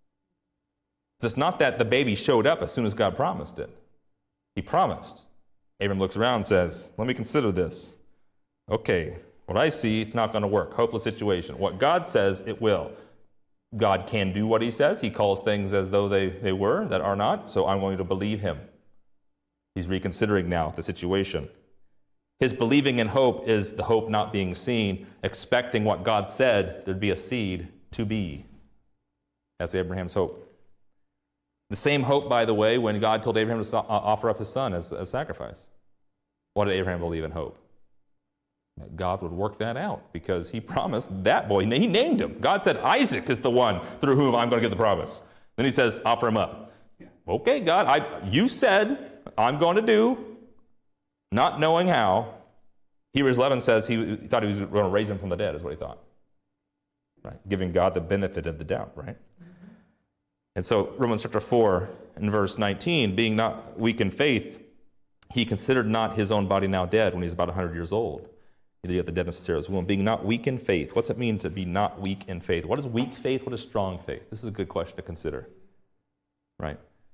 It's not that the baby showed up as soon as God promised it. He promised. Abram looks around and says, let me consider this. Okay, what I see is not going to work. Hopeless situation. What God says, it will. God can do what he says. He calls things as though they, they were, that are not, so I'm going to believe him. He's reconsidering now the situation. His believing in hope is the hope not being seen, expecting what God said there'd be a seed to be. That's Abraham's hope. The same hope, by the way, when God told Abraham to offer up his son as a sacrifice. What did Abraham believe in hope? That God would work that out because he promised that boy. He named him. God said Isaac is the one through whom I'm going to get the promise. Then he says, offer him up. Okay, God, I, you said I'm going to do, not knowing how. Hebrews eleven says he thought he was going to raise him from the dead, is what he thought. Right? Giving God the benefit of the doubt, right? And so Romans chapter four and verse nineteen, being not weak in faith, he considered not his own body now dead when he was about one hundred years old, neither yet the deadness of Sarah's womb. Being not weak in faith. What's it mean to be not weak in faith? What is weak faith? What is strong faith? This is a good question to consider. Right?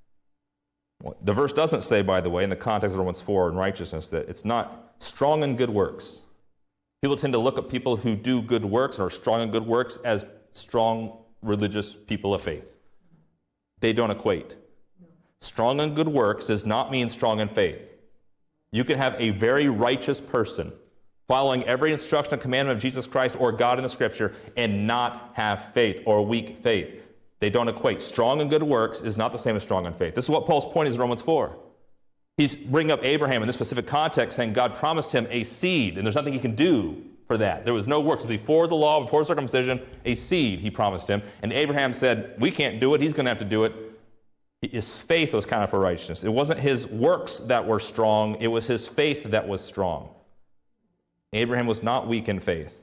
The verse doesn't say, by the way, in the context of Romans four and righteousness, that it's not strong in good works. People tend to look at people who do good works or are strong in good works as strong religious people of faith. They don't equate. Strong in good works does not mean strong in faith. You can have a very righteous person following every instruction and commandment of Jesus Christ or God in the Scripture and not have faith or weak faith. They don't equate. Strong in good works is not the same as strong in faith. This is what Paul's point is in Romans four. He's bringing up Abraham in this specific context, saying God promised him a seed, and there's nothing he can do for that. There was no works. Before the law, before circumcision, a seed he promised him. And Abraham said, we can't do it. He's going to have to do it. His faith was counted for righteousness. It wasn't his works that were strong. It was his faith that was strong. Abraham was not weak in faith.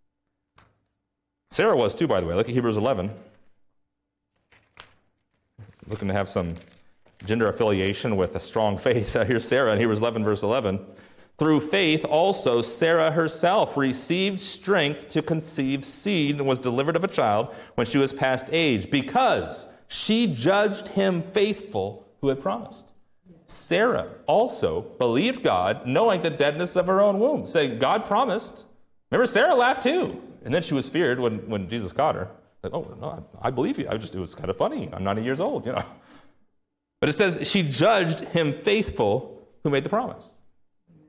Sarah was too, by the way. Look at Hebrews eleven. Looking to have some gender affiliation with a strong faith. Here's Sarah in Hebrews eleven, verse eleven. Through faith also Sarah herself received strength to conceive seed and was delivered of a child when she was past age, because she judged him faithful who had promised. Sarah also believed God, knowing the deadness of her own womb, saying, God promised. Remember, Sarah laughed too. And then she was feared when, when Jesus caught her. Like, oh, no, I believe you. I just, it was kind of funny. I'm ninety years old, you know. But it says she judged him faithful who made the promise.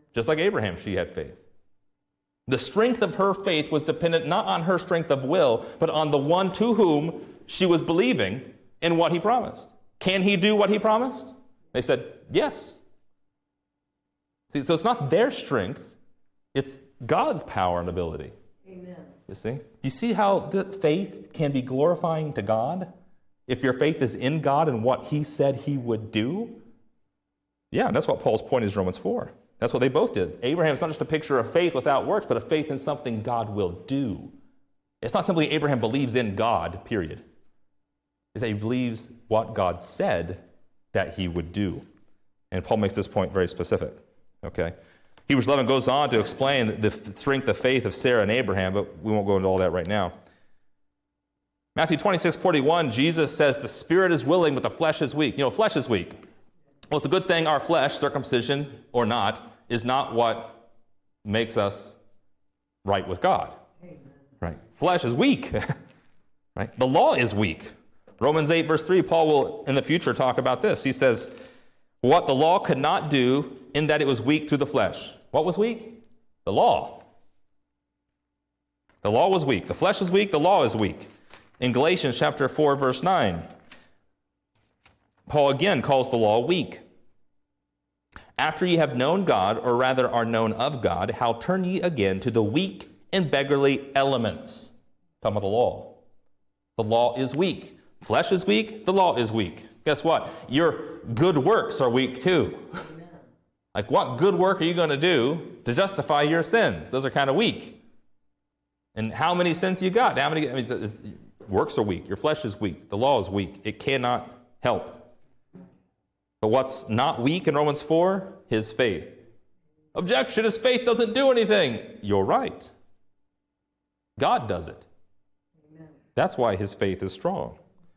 Just like Abraham, she had faith. The strength of her faith was dependent not on her strength of will, but on the one to whom she was believing in what he promised. Can he do what he promised? They said, yes. See, so it's not their strength, it's God's power and ability. Amen. You see? You see how the faith can be glorifying to God? If your faith is in God and what he said he would do? Yeah, that's what Paul's point is in Romans four. That's what they both did. Abraham's not just a picture of faith without works, but a faith in something God will do. It's not simply Abraham believes in God, period. It's that he believes what God said that he would do. And Paul makes this point very specific. Okay? Hebrews eleven goes on to explain the strength of faith of Sarah and Abraham, but we won't go into all that right now. Matthew twenty-six forty-one, Jesus says, the spirit is willing, but the flesh is weak. You know, flesh is weak. Well, it's a good thing our flesh, circumcision or not, is not what makes us right with God. Amen. Right? Flesh is weak. Right? The law is weak. Romans eight verse three, Paul will in the future talk about this. He says, what the law could not do in that it was weak through the flesh. What was weak? The law. The law was weak. The flesh is weak. The law is weak. In Galatians chapter four verse nine, Paul again calls the law weak. After ye have known God, or rather are known of God, how turn ye again to the weak and beggarly elements? Talking about the law. The law is weak. Flesh is weak. The law is weak. Guess what? Your good works are weak too. Amen. Like, what good work are you going to do to justify your sins? Those are kind of weak. And how many sins you got? How many? I mean, it's, it's, works are weak. Your flesh is weak. The law is weak. It cannot help. But what's not weak in Romans four? His faith. Objection, his faith doesn't do anything. You're right. God does it. Amen. That's why his faith is strong.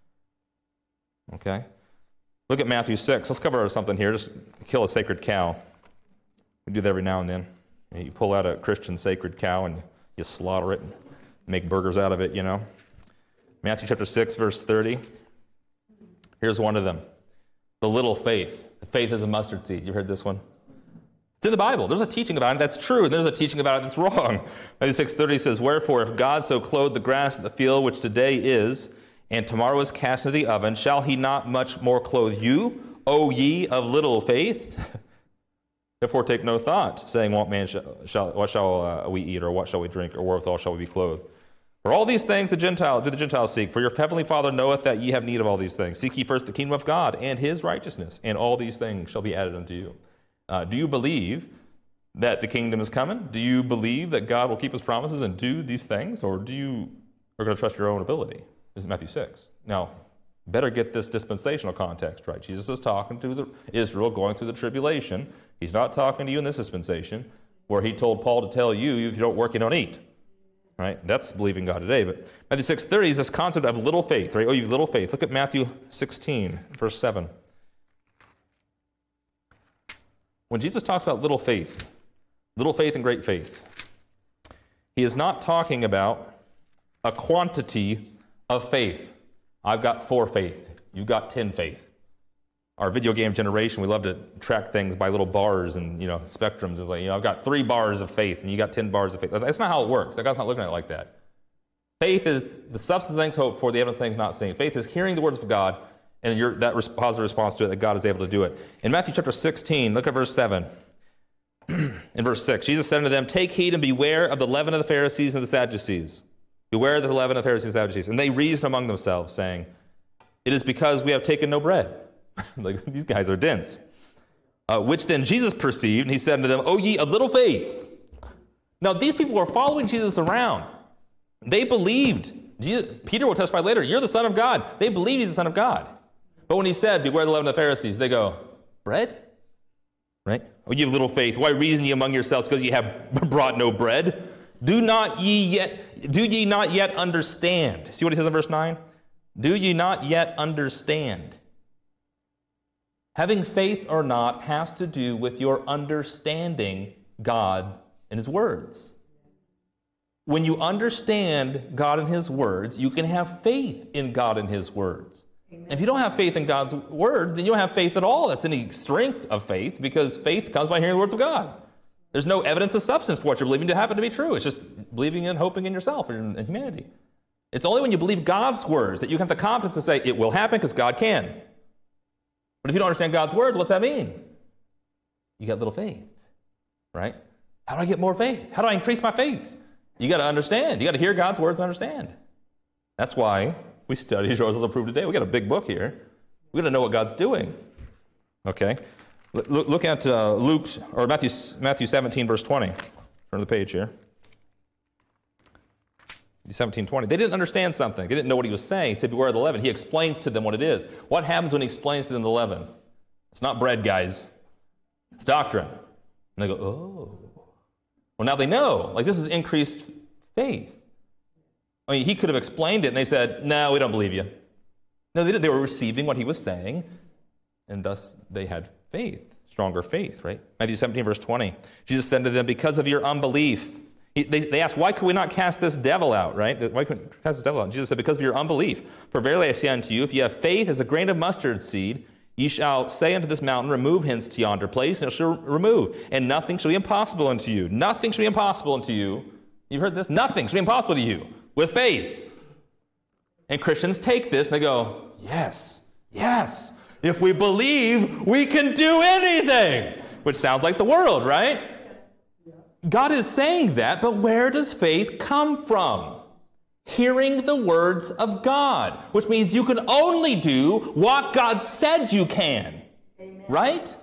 Okay? Look at Matthew six. Let's cover something here. Just kill a sacred cow. We do that every now and then. You pull out a Christian sacred cow and you slaughter it and make burgers out of it, you know. Matthew chapter six, verse thirty. Here's one of them. The little faith. The faith is a mustard seed. You heard this one? It's in the Bible. There's a teaching about it that's true, and there's a teaching about it that's wrong. Matthew six thirty says, wherefore, if God so clothed the grass of the field, which today is, and tomorrow is cast into the oven, shall he not much more clothe you, O ye of little faith? Therefore take no thought, saying, what man shall, shall what shall uh, we eat, or what shall we drink, or wherewithal shall we be clothed? For all these things the Gentile, do the Gentiles seek, for your heavenly Father knoweth that ye have need of all these things. Seek ye first the kingdom of God and his righteousness, and all these things shall be added unto you. Uh, do you believe that the kingdom is coming? Do you believe that God will keep his promises and do these things? Or do you are going to trust your own ability? This is Matthew six. Now, better get this dispensational context right. Jesus is talking to the Israel going through the tribulation. He's not talking to you in this dispensation where he told Paul to tell you, if you don't work, you don't eat. Right? That's believing God today. But Matthew six thirty is this concept of little faith. Right? Oh, you have little faith. Look at Matthew sixteen, verse seven. When Jesus talks about little faith, little faith and great faith, he is not talking about a quantity of faith. I've got four faith. You've got ten faith. Our video game generation, we love to track things by little bars and, you know, spectrums. It's like, you know, I've got three bars of faith and you got ten bars of faith. That's not how it works. God's not looking at it like that. Faith is the substance of things hoped for, the evidence of things not seen. Faith is hearing the words of God and your, that positive response to it, that God is able to do it. In Matthew chapter sixteen, look at verse seven. In verse six, Jesus said unto them, take heed and beware of the leaven of the Pharisees and the Sadducees. Beware of the leaven of the Pharisees and Sadducees. And they reasoned among themselves, saying, it is because we have taken no bread. Like, these guys are dense. Uh, which then Jesus perceived, and he said unto them, O ye of little faith. Now, these people were following Jesus around. They believed. Jesus, Peter will testify later, you're the Son of God. They believed he's the Son of God. But when he said, beware the leaven of the Pharisees, they go, bread? Right? O ye of little faith, why reason ye among yourselves, because ye have brought no bread? Do not ye yet, do ye not yet understand? See what he says in verse nine? Do ye not yet understand? Having faith or not has to do with your understanding God and his words. When you understand God and his words, you can have faith in God and his words. Amen. And if you don't have faith in God's words, then you don't have faith at all. That's any strength of faith, because faith comes by hearing the words of God. There's no evidence of substance for what you're believing to happen to be true. It's just believing and hoping in yourself and in humanity. It's only when you believe God's words that you have the confidence to say it will happen because God can. But if you don't understand God's words, what's that mean? You got little faith, right? How do I get more faith? How do I increase my faith? You got to understand. You got to hear God's words and understand. That's why we study Yours is approved today. We got a big book here. We got to know what God's doing. Okay. Look, look at uh, Luke or Matthew Matthew seventeen verse twenty. Turn the page here. seventeen twenty. They didn't understand something. They didn't know what he was saying. He said, beware of the leaven. He explains to them what it is. What happens when he explains to them the leaven? It's not bread, guys. It's doctrine. And they go, oh. Well, now they know. Like, this is increased faith. I mean, he could have explained it, and they said, no, we don't believe you. No, they didn't. They were receiving what he was saying, and thus they had faith, stronger faith, right? Matthew seventeen, verse twenty. Jesus said to them, because of your unbelief. He, they, they asked, why could we not cast this devil out, right? Why couldn't we cast this devil out? And Jesus said, because of your unbelief. For verily I say unto you, if you have faith as a grain of mustard seed, ye shall say unto this mountain, remove hence to yonder place, and it shall remove. And nothing shall be impossible unto you. Nothing shall be impossible unto you. You've heard this? Nothing shall be impossible to you with faith. And Christians take this and they go, yes, yes. If we believe, we can do anything. Which sounds like the world, right? God is saying that, but where does faith come from? Hearing the words of God, which means you can only do what God said you can. Amen. Right?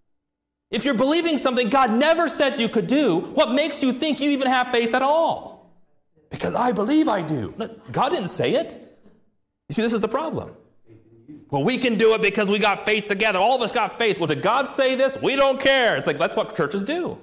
If you're believing something God never said you could do, what makes you think you even have faith at all? Because I believe I do. God didn't say it. You see, this is the problem. Well, we can do it because we got faith together. All of us got faith. Well, did God say this? We don't care. It's like, that's what churches do.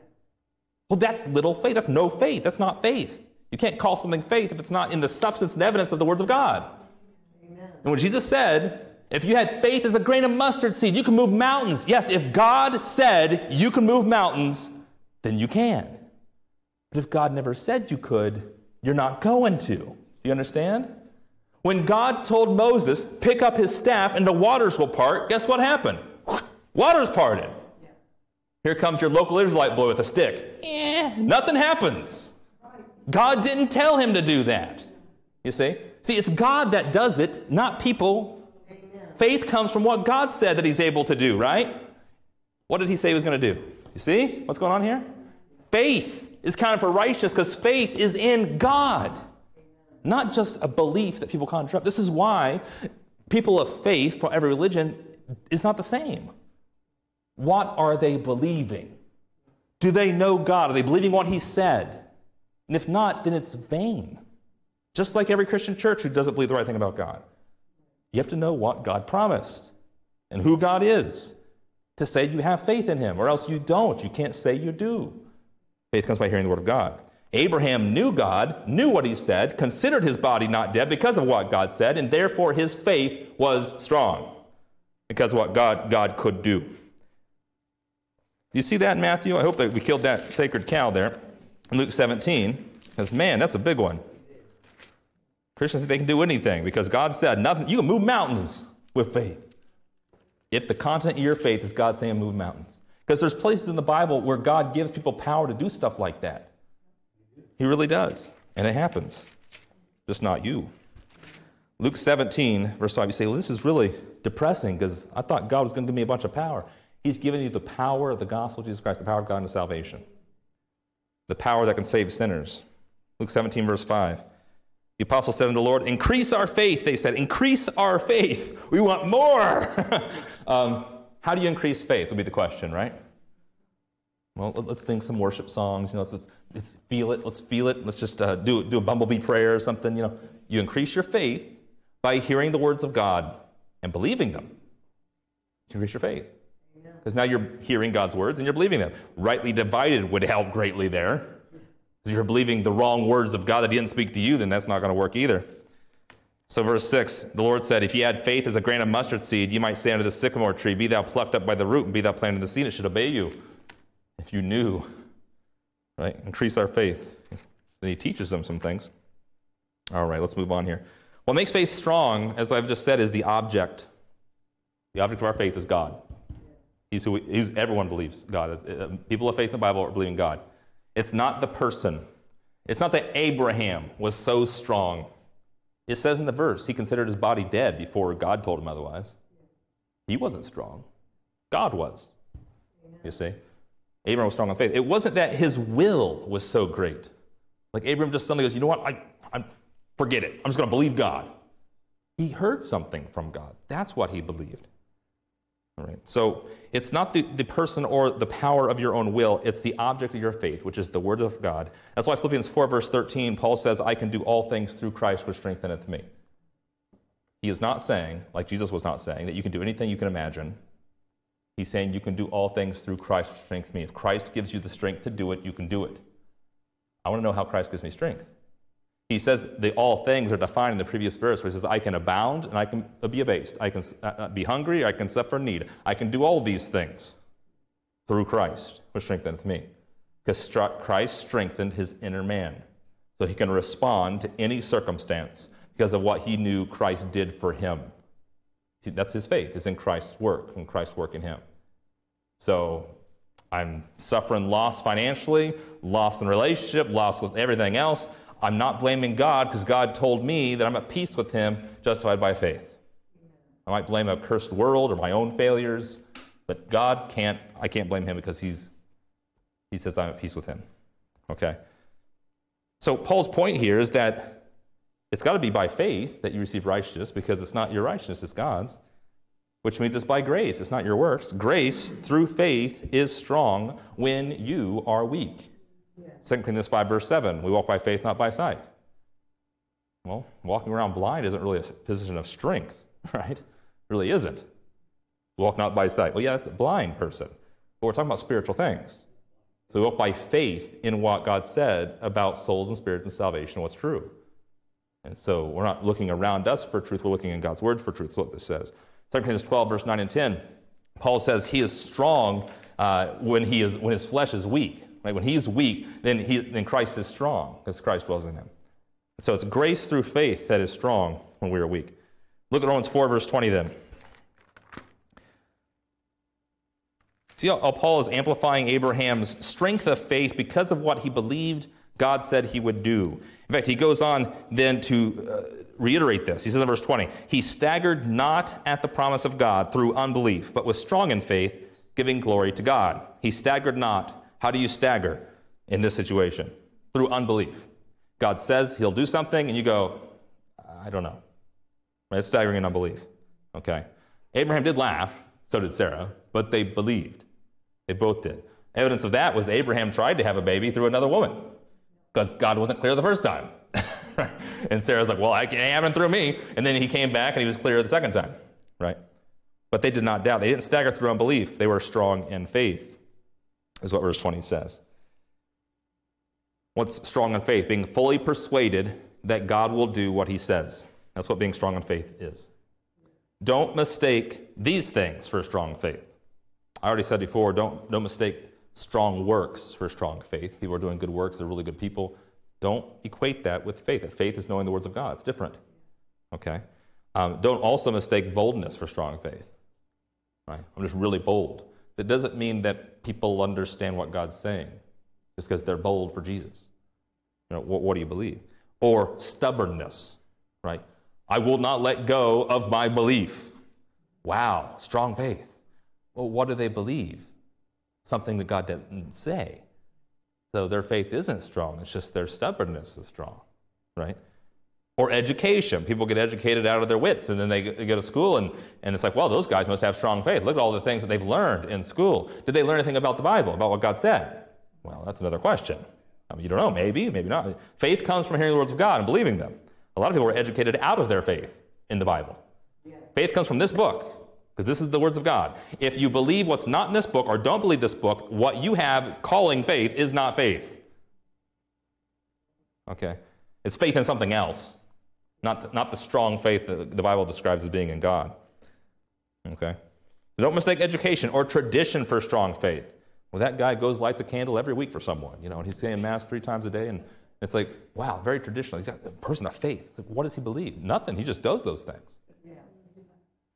Well, that's little faith. That's no faith. That's not faith. You can't call something faith if it's not in the substance and evidence of the words of God. Amen. And when Jesus said, if you had faith as a grain of mustard seed, you can move mountains. Yes, if God said you can move mountains, then you can. But if God never said you could, you're not going to. Do you understand? When God told Moses, pick up his staff and the waters will part, guess what happened? Waters parted. Here comes your local Israelite boy with a stick. Eh, nothing happens. God didn't tell him to do that. You see? See, it's God that does it, not people. Amen. Faith comes from what God said that he's able to do, right? What did he say he was going to do? You see what's going on here? Faith is counted for righteous because faith is in God, not just a belief that people conjure up. This is why people of faith from every religion is not the same. What are they believing? Do they know God? Are they believing what he said? And if not, then it's vain. Just like every Christian church who doesn't believe the right thing about God. You have to know what God promised and who God is to say you have faith in him, or else you don't. You can't say you do. Faith comes by hearing the word of God. Abraham knew God, knew what he said, considered his body not dead because of what God said, and therefore his faith was strong because of what God, God could do. Do you see that in Matthew? I hope that we killed that sacred cow there in Luke seventeen, because, man, that's a big one. Christians think they can do anything because God said nothing. You can move mountains with faith. If the content of your faith is God saying move mountains. Because there's places in the Bible where God gives people power to do stuff like that. He really does. And it happens. Just not you. Luke seventeen, verse five, you say, well, this is really depressing because I thought God was going to give me a bunch of power. He's given you the power of the gospel of Jesus Christ, the power of God into salvation. The power that can save sinners. Luke seventeen, verse five. The apostle said unto the Lord, increase our faith. They said, increase our faith. We want more. um, how do you increase faith would be the question, right? Well, let's sing some worship songs. You know, let's, let's feel it. Let's feel it. Let's just uh, do, do a bumblebee prayer or something. You know, you increase your faith by hearing the words of God and believing them. You increase your faith. Because now you're hearing God's words and you're believing them. Rightly divided would help greatly there. If you're believing the wrong words of God that he didn't speak to you, then that's not going to work either. So verse six, the Lord said, if you had faith as a grain of mustard seed, you might say unto the sycamore tree, be thou plucked up by the root and be thou planted in the sea, and it should obey you. If you knew, right? Increase our faith. Then he teaches them some things. All right, let's move on here. What makes faith strong, as I've just said, is the object. The object of our faith is God. He's who he's, everyone believes God. People of faith in the Bible are believing God. It's not the person. It's not that Abraham was so strong. It says in the verse, he considered his body dead before God told him otherwise. He wasn't strong. God was. You see? Abraham was strong in faith. It wasn't that his will was so great. Like Abraham just suddenly goes, you know what? I, I forget it. I'm just going to believe God. He heard something from God. That's what he believed. All right. So it's not the, the person or the power of your own will. It's the object of your faith, which is the word of God. That's why Philippians four, verse thirteen, Paul says, I can do all things through Christ, which strengtheneth me. He is not saying, like Jesus was not saying, that you can do anything you can imagine. He's saying you can do all things through Christ, which strengthens me. If Christ gives you the strength to do it, you can do it. I want to know how Christ gives me strength. He says the all things are defined in the previous verse where he says, I can abound and I can be abased. I can be hungry, I can suffer need. I can do all these things through Christ, which strengtheneth me. Because Christ strengthened his inner man so he can respond to any circumstance because of what he knew Christ did for him. See, that's his faith. It's in Christ's work, and Christ's work in him. So I'm suffering loss financially, loss in relationship, loss with everything else. I'm not blaming God because God told me that I'm at peace with him, justified by faith. I might blame a cursed world or my own failures, but God can't, I can't blame him because he's, he says I'm at peace with him. Okay? So Paul's point here is that it's got to be by faith that you receive righteousness because it's not your righteousness, it's God's, which means it's by grace. It's not your works. Grace through faith is strong when you are weak. Second Corinthians five, verse seven, we walk by faith, not by sight. Well, walking around blind isn't really a position of strength, right? It really isn't. Walk not by sight. Well, yeah, that's a blind person. But we're talking about spiritual things. So we walk by faith in what God said about souls and spirits and salvation, what's true. And so we're not looking around us for truth, we're looking in God's word for truth. That's what this says. Second Corinthians twelve, verse nine and ten, Paul says he is strong uh, when he is when his flesh is weak. Right? When he's weak, then, he, then Christ is strong because Christ dwells in him. And so it's grace through faith that is strong when we are weak. Look at Romans four, verse twenty then. See how, how Paul is amplifying Abraham's strength of faith because of what he believed God said he would do. In fact, he goes on then to uh, reiterate this. He says in verse twenty, he staggered not at the promise of God through unbelief, but was strong in faith, giving glory to God. He staggered not. How do you stagger in this situation? Through unbelief. God says he'll do something, and you go, I don't know. It's staggering in unbelief. Okay. Abraham did laugh, so did Sarah, but they believed. They both did. Evidence of that was Abraham tried to have a baby through another woman because God wasn't clear the first time. And Sarah's like, well, I can't have it through me. And then he came back, and he was clear the second time. Right? But they did not doubt. They didn't stagger through unbelief. They were strong in faith. Is what verse twenty says. What's strong in faith? Being fully persuaded that God will do what he says. That's what being strong in faith is. Don't mistake these things for strong faith. I already said before, don't, don't mistake strong works for strong faith. People are doing good works, they're really good people. Don't equate that with faith. Faith is knowing the words of God. It's different. Okay? Um, don't also mistake boldness for strong faith. Right? I'm just really bold. That doesn't mean that people understand what God's saying just because they're bold for Jesus. You know, what, what do you believe? Or stubbornness, right? I will not let go of my belief. Wow, strong faith. Well, what do they believe? Something that God didn't say. So their faith isn't strong. It's just their stubbornness is strong, right? Or education. People get educated out of their wits, and then they go to school, and, and it's like, well, those guys must have strong faith. Look at all the things that they've learned in school. Did they learn anything about the Bible, about what God said? Well, that's another question. I mean, you don't know, maybe, maybe not. Faith comes from hearing the words of God and believing them. A lot of people are educated out of their faith in the Bible. Yeah. Faith comes from this book, because this is the words of God. If you believe what's not in this book or don't believe this book, what you have calling faith is not faith. Okay? It's faith in something else. Not the, not the strong faith that the Bible describes as being in God. Okay? So don't mistake education or tradition for strong faith. Well, that guy goes, lights a candle every week for someone, you know, and he's saying Mass three times a day, and it's like, wow, very traditional. He's a person of faith. It's like, what does he believe? Nothing. He just does those things.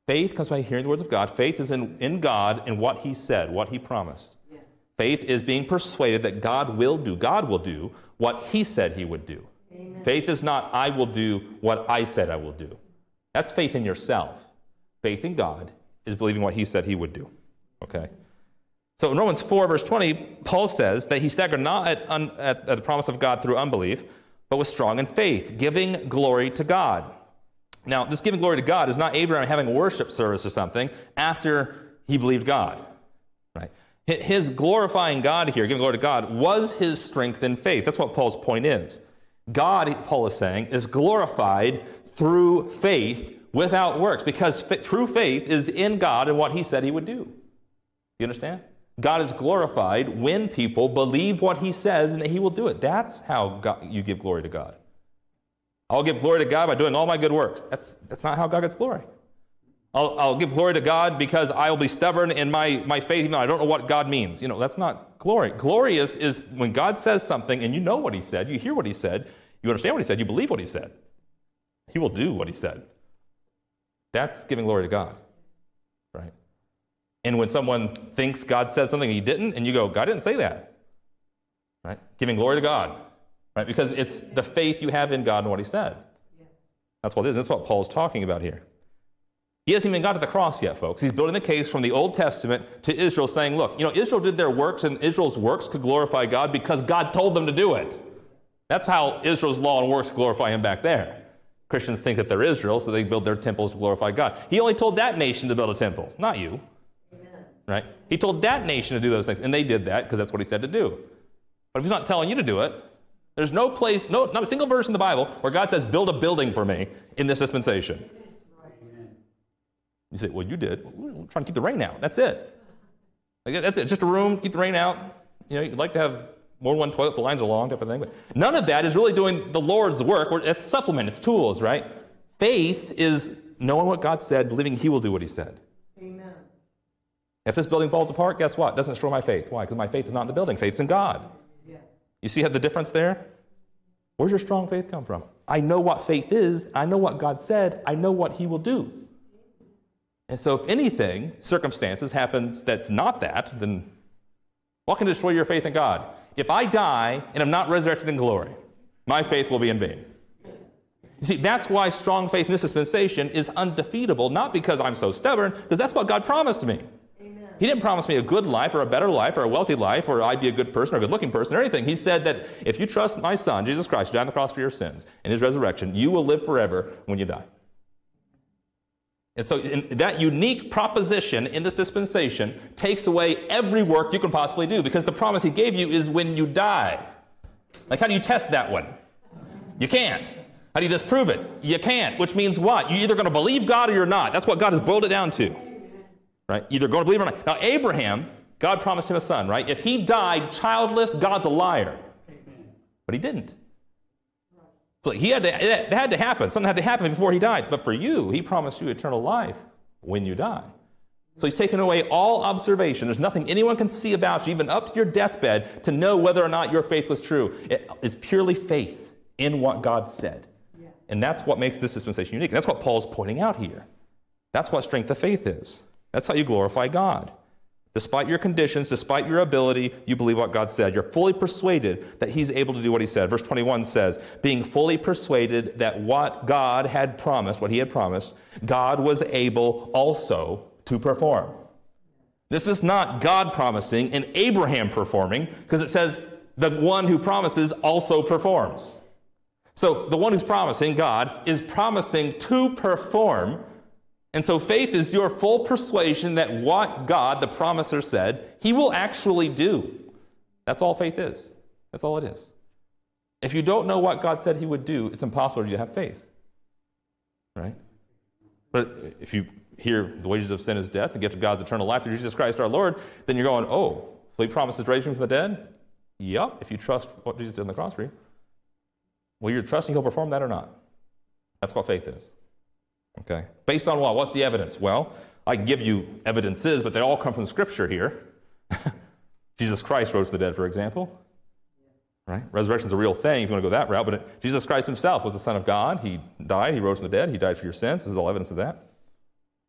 Faith comes by hearing the words of God. Faith is in, in God and what he said, what he promised. Yeah. Faith is being persuaded that God will do, God will do what he said he would do. Amen. Faith is not, I will do what I said I will do. That's faith in yourself. Faith in God is believing what he said he would do. Okay? So in Romans four, verse twenty, Paul says that he staggered not at, un, at, at the promise of God through unbelief, but was strong in faith, giving glory to God. Now, this giving glory to God is not Abraham having a worship service or something after he believed God. Right? His glorifying God here, giving glory to God, was his strength in faith. That's what Paul's point is. God, Paul is saying, is glorified through faith without works, because true faith is in God and what he said he would do. You understand? God is glorified when people believe what he says and that he will do it. That's how God, you give glory to God. I'll give glory to God by doing all my good works. That's, that's not how God gets glory. I'll, I'll give glory to God because I will be stubborn in my, my faith, even though I don't know what God means. You know, that's not glory. Glorious is when God says something and you know what he said, you hear what he said, you understand what he said, you believe what he said. He will do what he said. That's giving glory to God, right? And when someone thinks God said something and he didn't, and you go, God didn't say that, right? Giving glory to God. Right? Because it's the faith you have in God and what he said. That's what it is. That's what Paul's talking about here. He hasn't even got to the cross yet, folks. He's building the case from the Old Testament to Israel, saying, look, you know, Israel did their works, and Israel's works could glorify God because God told them to do it. That's how Israel's law and works glorify him back there. Christians think that they're Israel, so they build their temples to glorify God. He only told that nation to build a temple, not you. Amen. Right? He told that nation to do those things, and they did that because that's what he said to do. But if he's not telling you to do it, there's no place, no, not a single verse in the Bible where God says, build a building for me in this dispensation. You say, well, you did. We're trying to keep the rain out. That's it. Like, that's it. Just a room, keep the rain out. You know, you'd like to have more than one toilet, the lines are long, type of thing. But none of that is really doing the Lord's work. It's supplement, it's tools, right? Faith is knowing what God said, believing he will do what he said. Amen. If this building falls apart, guess what? It doesn't destroy my faith. Why? Because my faith is not in the building. Faith's in God. You see how the difference there? Where's your strong faith come from? I know what faith is. I know what God said. I know what he will do. And so if anything, circumstances happens that's not that, then what can destroy your faith in God? If I die and am not resurrected in glory, my faith will be in vain. You see, that's why strong faith in this dispensation is undefeatable, not because I'm so stubborn, because that's what God promised me. He didn't promise me a good life or a better life or a wealthy life or I'd be a good person or a good-looking person or anything. He said that if you trust my son, Jesus Christ, who died on the cross for your sins, and his resurrection, you will live forever when you die. And so in that unique proposition in this dispensation takes away every work you can possibly do, because the promise he gave you is when you die. Like, how do you test that one? You can't. How do you disprove it? You can't, which means what? You're either going to believe God or you're not. That's what God has boiled it down to. Right? Either going to believe or not. Now, Abraham, God promised him a son, right? If he died childless, God's a liar. But he didn't. So he had to, it had to happen. Something had to happen before he died. But for you, he promised you eternal life when you die. So he's taken away all observation. There's nothing anyone can see about you, even up to your deathbed, to know whether or not your faith was true. It is purely faith in what God said. Yeah. And that's what makes this dispensation unique. And that's what Paul's pointing out here. That's what strength of faith is. That's how you glorify God. Despite your conditions, despite your ability, you believe what God said. You're fully persuaded that he's able to do what he said. Verse twenty-one says, being fully persuaded that what God had promised, what he had promised, God was able also to perform. This is not God promising and Abraham performing, because it says the one who promises also performs. So the one who's promising, God, is promising to perform. And so faith is your full persuasion that what God, the promiser, said, he will actually do. That's all faith is. That's all it is. If you don't know what God said he would do, it's impossible for you to have faith. Right? But if you hear the wages of sin is death, the gift of God's eternal life through Jesus Christ our Lord, then you're going, oh, so he promises to raise him from the dead? Yep, if you trust what Jesus did on the cross for you. Well, you're trusting he'll perform that or not. That's what faith is. Okay. Based on what? What's the evidence? Well, I can give you evidences, but they all come from Scripture here. Jesus Christ rose from the dead, for example. Right? Resurrection's a real thing if you want to go that route, but it, Jesus Christ himself was the Son of God. He died, he rose from the dead, he died for your sins. This is all evidence of that.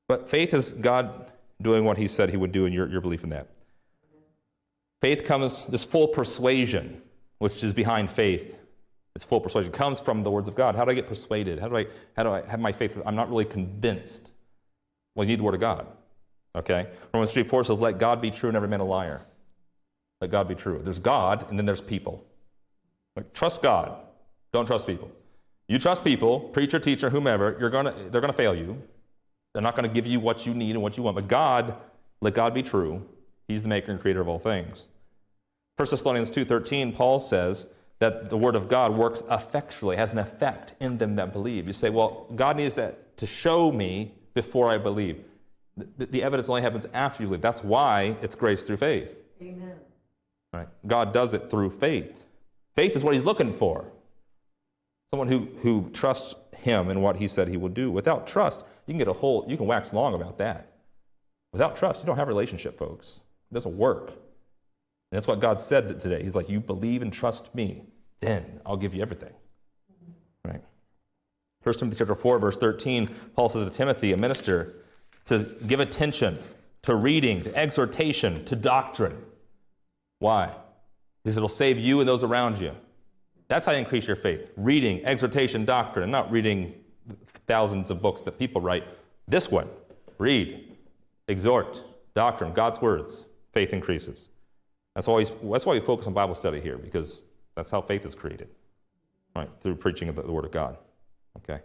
But faith is God doing what he said he would do, and your, your belief in that. Faith comes, this full persuasion, which is behind faith. It's full persuasion. It comes from the words of God. How do I get persuaded? How do I, how do I have my faith? I'm not really convinced. Well, you need the word of God. Okay? Romans three four says, let God be true and every man a liar. Let God be true. There's God, and then there's people. Like, trust God. Don't trust people. You trust people, preacher, teacher, whomever, you're gonna, they're going to fail you. They're not going to give you what you need and what you want. But God, let God be true. He's the maker and creator of all things. First Thessalonians two thirteen, Paul says that the word of God works effectually, has an effect in them that believe. You say, well, God needs to, to show me before I believe. The, the evidence only happens after you believe. That's why it's grace through faith. Amen. Right? God does it through faith. Faith is what he's looking for. Someone who, who trusts him and what he said he would do. Without trust, you can get a whole, you can wax long about that. Without trust, you don't have a relationship, folks. It doesn't work. And that's what God said today. He's like, you believe and trust me, then I'll give you everything. Right? First Timothy chapter four, verse thirteen, Paul says to Timothy, a minister, says, give attention to reading, to exhortation, to doctrine. Why? Because it'll save you and those around you. That's how you increase your faith. Reading, exhortation, doctrine, and not reading thousands of books that people write. This one, read, exhort, doctrine, God's words. Faith increases. That's always that's why we focus on Bible study here, because that's how faith is created, right? Through preaching of the, the Word of God. Okay.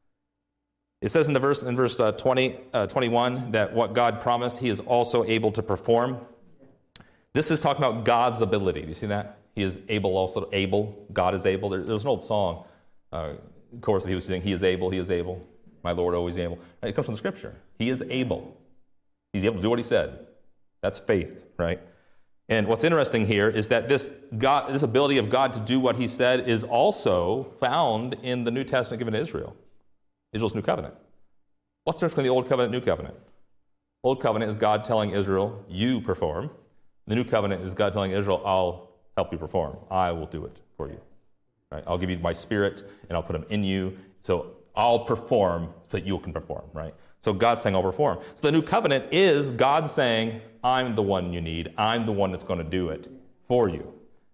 It says in the verse in verse uh, twenty, uh, twenty-one that what God promised, He is also able to perform. This is talking about God's ability. Do you see that? He is able, also able. God is able. There, there was an old song, uh, chorus that he was singing. He is able. He is able. My Lord always able. Right? It comes from the Scripture. He is able. He's able to do what He said. That's faith, right? And what's interesting here is that this God, this ability of God to do what He said is also found in the New Testament given to Israel. Israel's New Covenant. What's the difference between the Old Covenant and New Covenant? Old Covenant is God telling Israel, you perform. The New Covenant is God telling Israel, I'll help you perform. I will do it for you. Right? I'll give you my Spirit, and I'll put them in you. So I'll perform so that you can perform, right? So God's saying, I'll perform. So the New Covenant is God saying, I'm the one you need. I'm the one that's going to do it for you.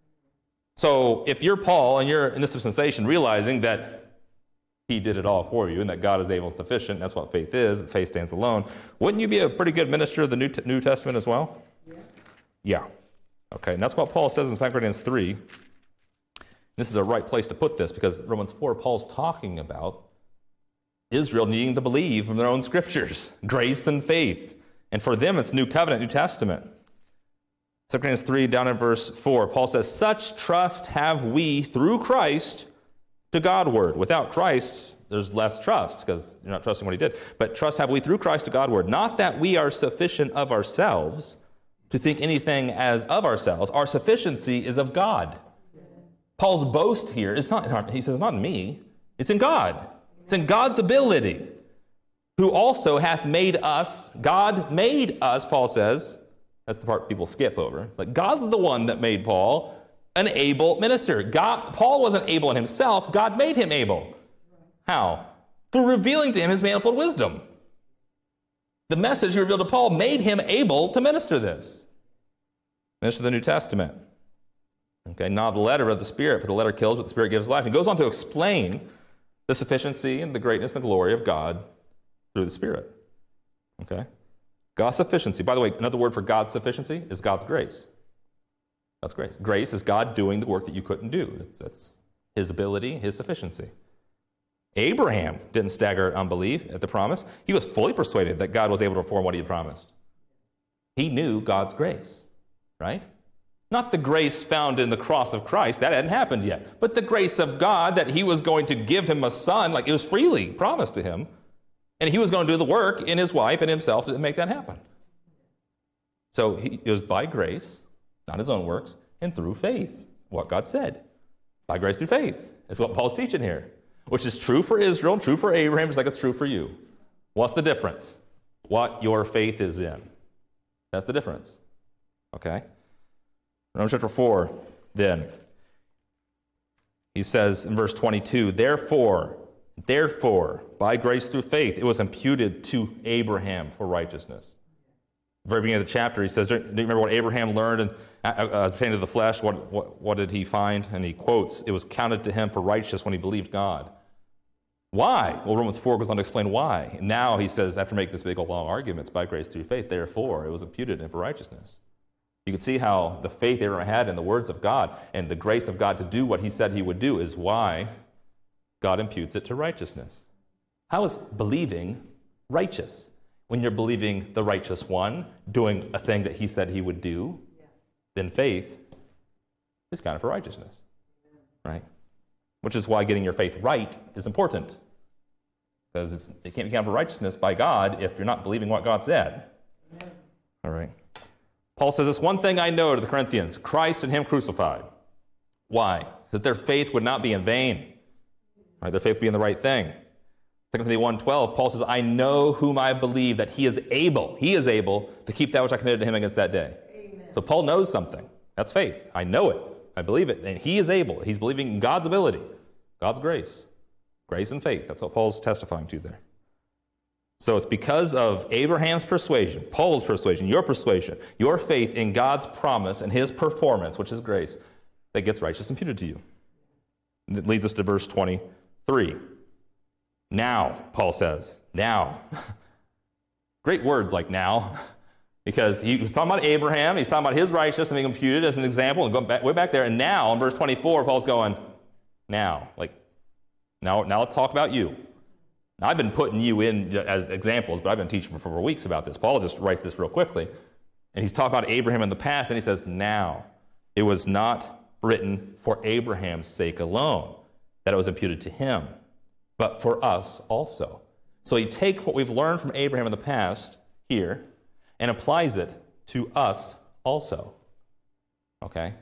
So if you're Paul and you're in this dispensation realizing that He did it all for you and that God is able and sufficient, that's what faith is, faith stands alone, wouldn't you be a pretty good minister of the New, T- New Testament as well? Yeah. Yeah. Okay, and that's what Paul says in Second Corinthians three. This is a right place to put this because Romans four, Paul's talking about Israel needing to believe from their own scriptures, grace and faith. And for them, it's New Covenant, New Testament. Second Corinthians three, down in verse four, Paul says, such trust have we through Christ to Godward. Without Christ, there's less trust because you're not trusting what He did. But trust have we through Christ to Godward. Not that we are sufficient of ourselves to think anything as of ourselves. Our sufficiency is of God. Paul's boast here is not, he says, not in me. It's in God. It's in God's ability, who also hath made us, God made us, Paul says. That's the part people skip over. It's like God's the one that made Paul an able minister. God, Paul wasn't able in himself. God made him able. How? Through revealing to him His manifold wisdom. The message He revealed to Paul made him able to minister this. Minister the New Testament. Okay, not the letter of the Spirit, for the letter kills, but the Spirit gives life. He goes on to explain the sufficiency and the greatness and the glory of God through the Spirit. Okay? God's sufficiency. By the way, another word for God's sufficiency is God's grace. God's grace. Grace is God doing the work that you couldn't do. That's, that's His ability, His sufficiency. Abraham didn't stagger at unbelief at the promise. He was fully persuaded that God was able to perform what He had promised. He knew God's grace, right? Not the grace found in the cross of Christ. That hadn't happened yet. But the grace of God that He was going to give him a son, like it was freely promised to him. And He was going to do the work in his wife and himself to make that happen. So he, it was by grace, not his own works, and through faith, what God said. By grace through faith. That's what Paul's teaching here. Which is true for Israel, true for Abraham, just like it's true for you. What's the difference? What your faith is in. That's the difference. Okay? Romans chapter four, then. He says in verse twenty-two, therefore, Therefore, by grace through faith, it was imputed to Abraham for righteousness. Very beginning of the chapter, he says, do you remember what Abraham learned and uh, pertaining to the flesh? What, what, what did he find? And he quotes, it was counted to him for righteousness when he believed God. Why? Well, Romans four goes on to explain why. And now he says, after making this big long argument, it's by grace through faith, therefore, it was imputed to him for righteousness. You can see how the faith Abraham had in the words of God and the grace of God to do what he said he would do is why God imputes it to righteousness. How is believing righteous? When you're believing the righteous one, doing a thing that he said he would do, yeah. Then faith is counted for righteousness, right? Which is why getting your faith right is important. Because it's, it can't be counted for righteousness by God if you're not believing what God said. Yeah. All right. Paul says, this one thing I know to the Corinthians, Christ and him crucified. Why? That their faith would not be in vain. Right? Their faith would be in the right thing. Second Timothy one twelve, Paul says, I know whom I believe that he is able, he is able to keep that which I committed to him against that day. Amen. So Paul knows something. That's faith. I know it. I believe it. And he is able. He's believing in God's ability, God's grace. Grace and faith. That's what Paul's testifying to there. So it's because of Abraham's persuasion, Paul's persuasion, your persuasion, your faith in God's promise and his performance, which is grace, that gets righteousness imputed to you. And it leads us to verse twenty-three. Now, Paul says, now. Great words like now, because he was talking about Abraham, he's talking about his righteousness and being imputed as an example, and going back, way back there, and now, in verse twenty-four, Paul's going, now, like, now, now let's talk about you. Now, I've been putting you in as examples, but I've been teaching for four weeks about this. Paul just writes this real quickly, and he's talking about Abraham in the past, and he says, now, it was not written for Abraham's sake alone, that it was imputed to him, but for us also. So he takes what we've learned from Abraham in the past here and applies it to us also. Okay?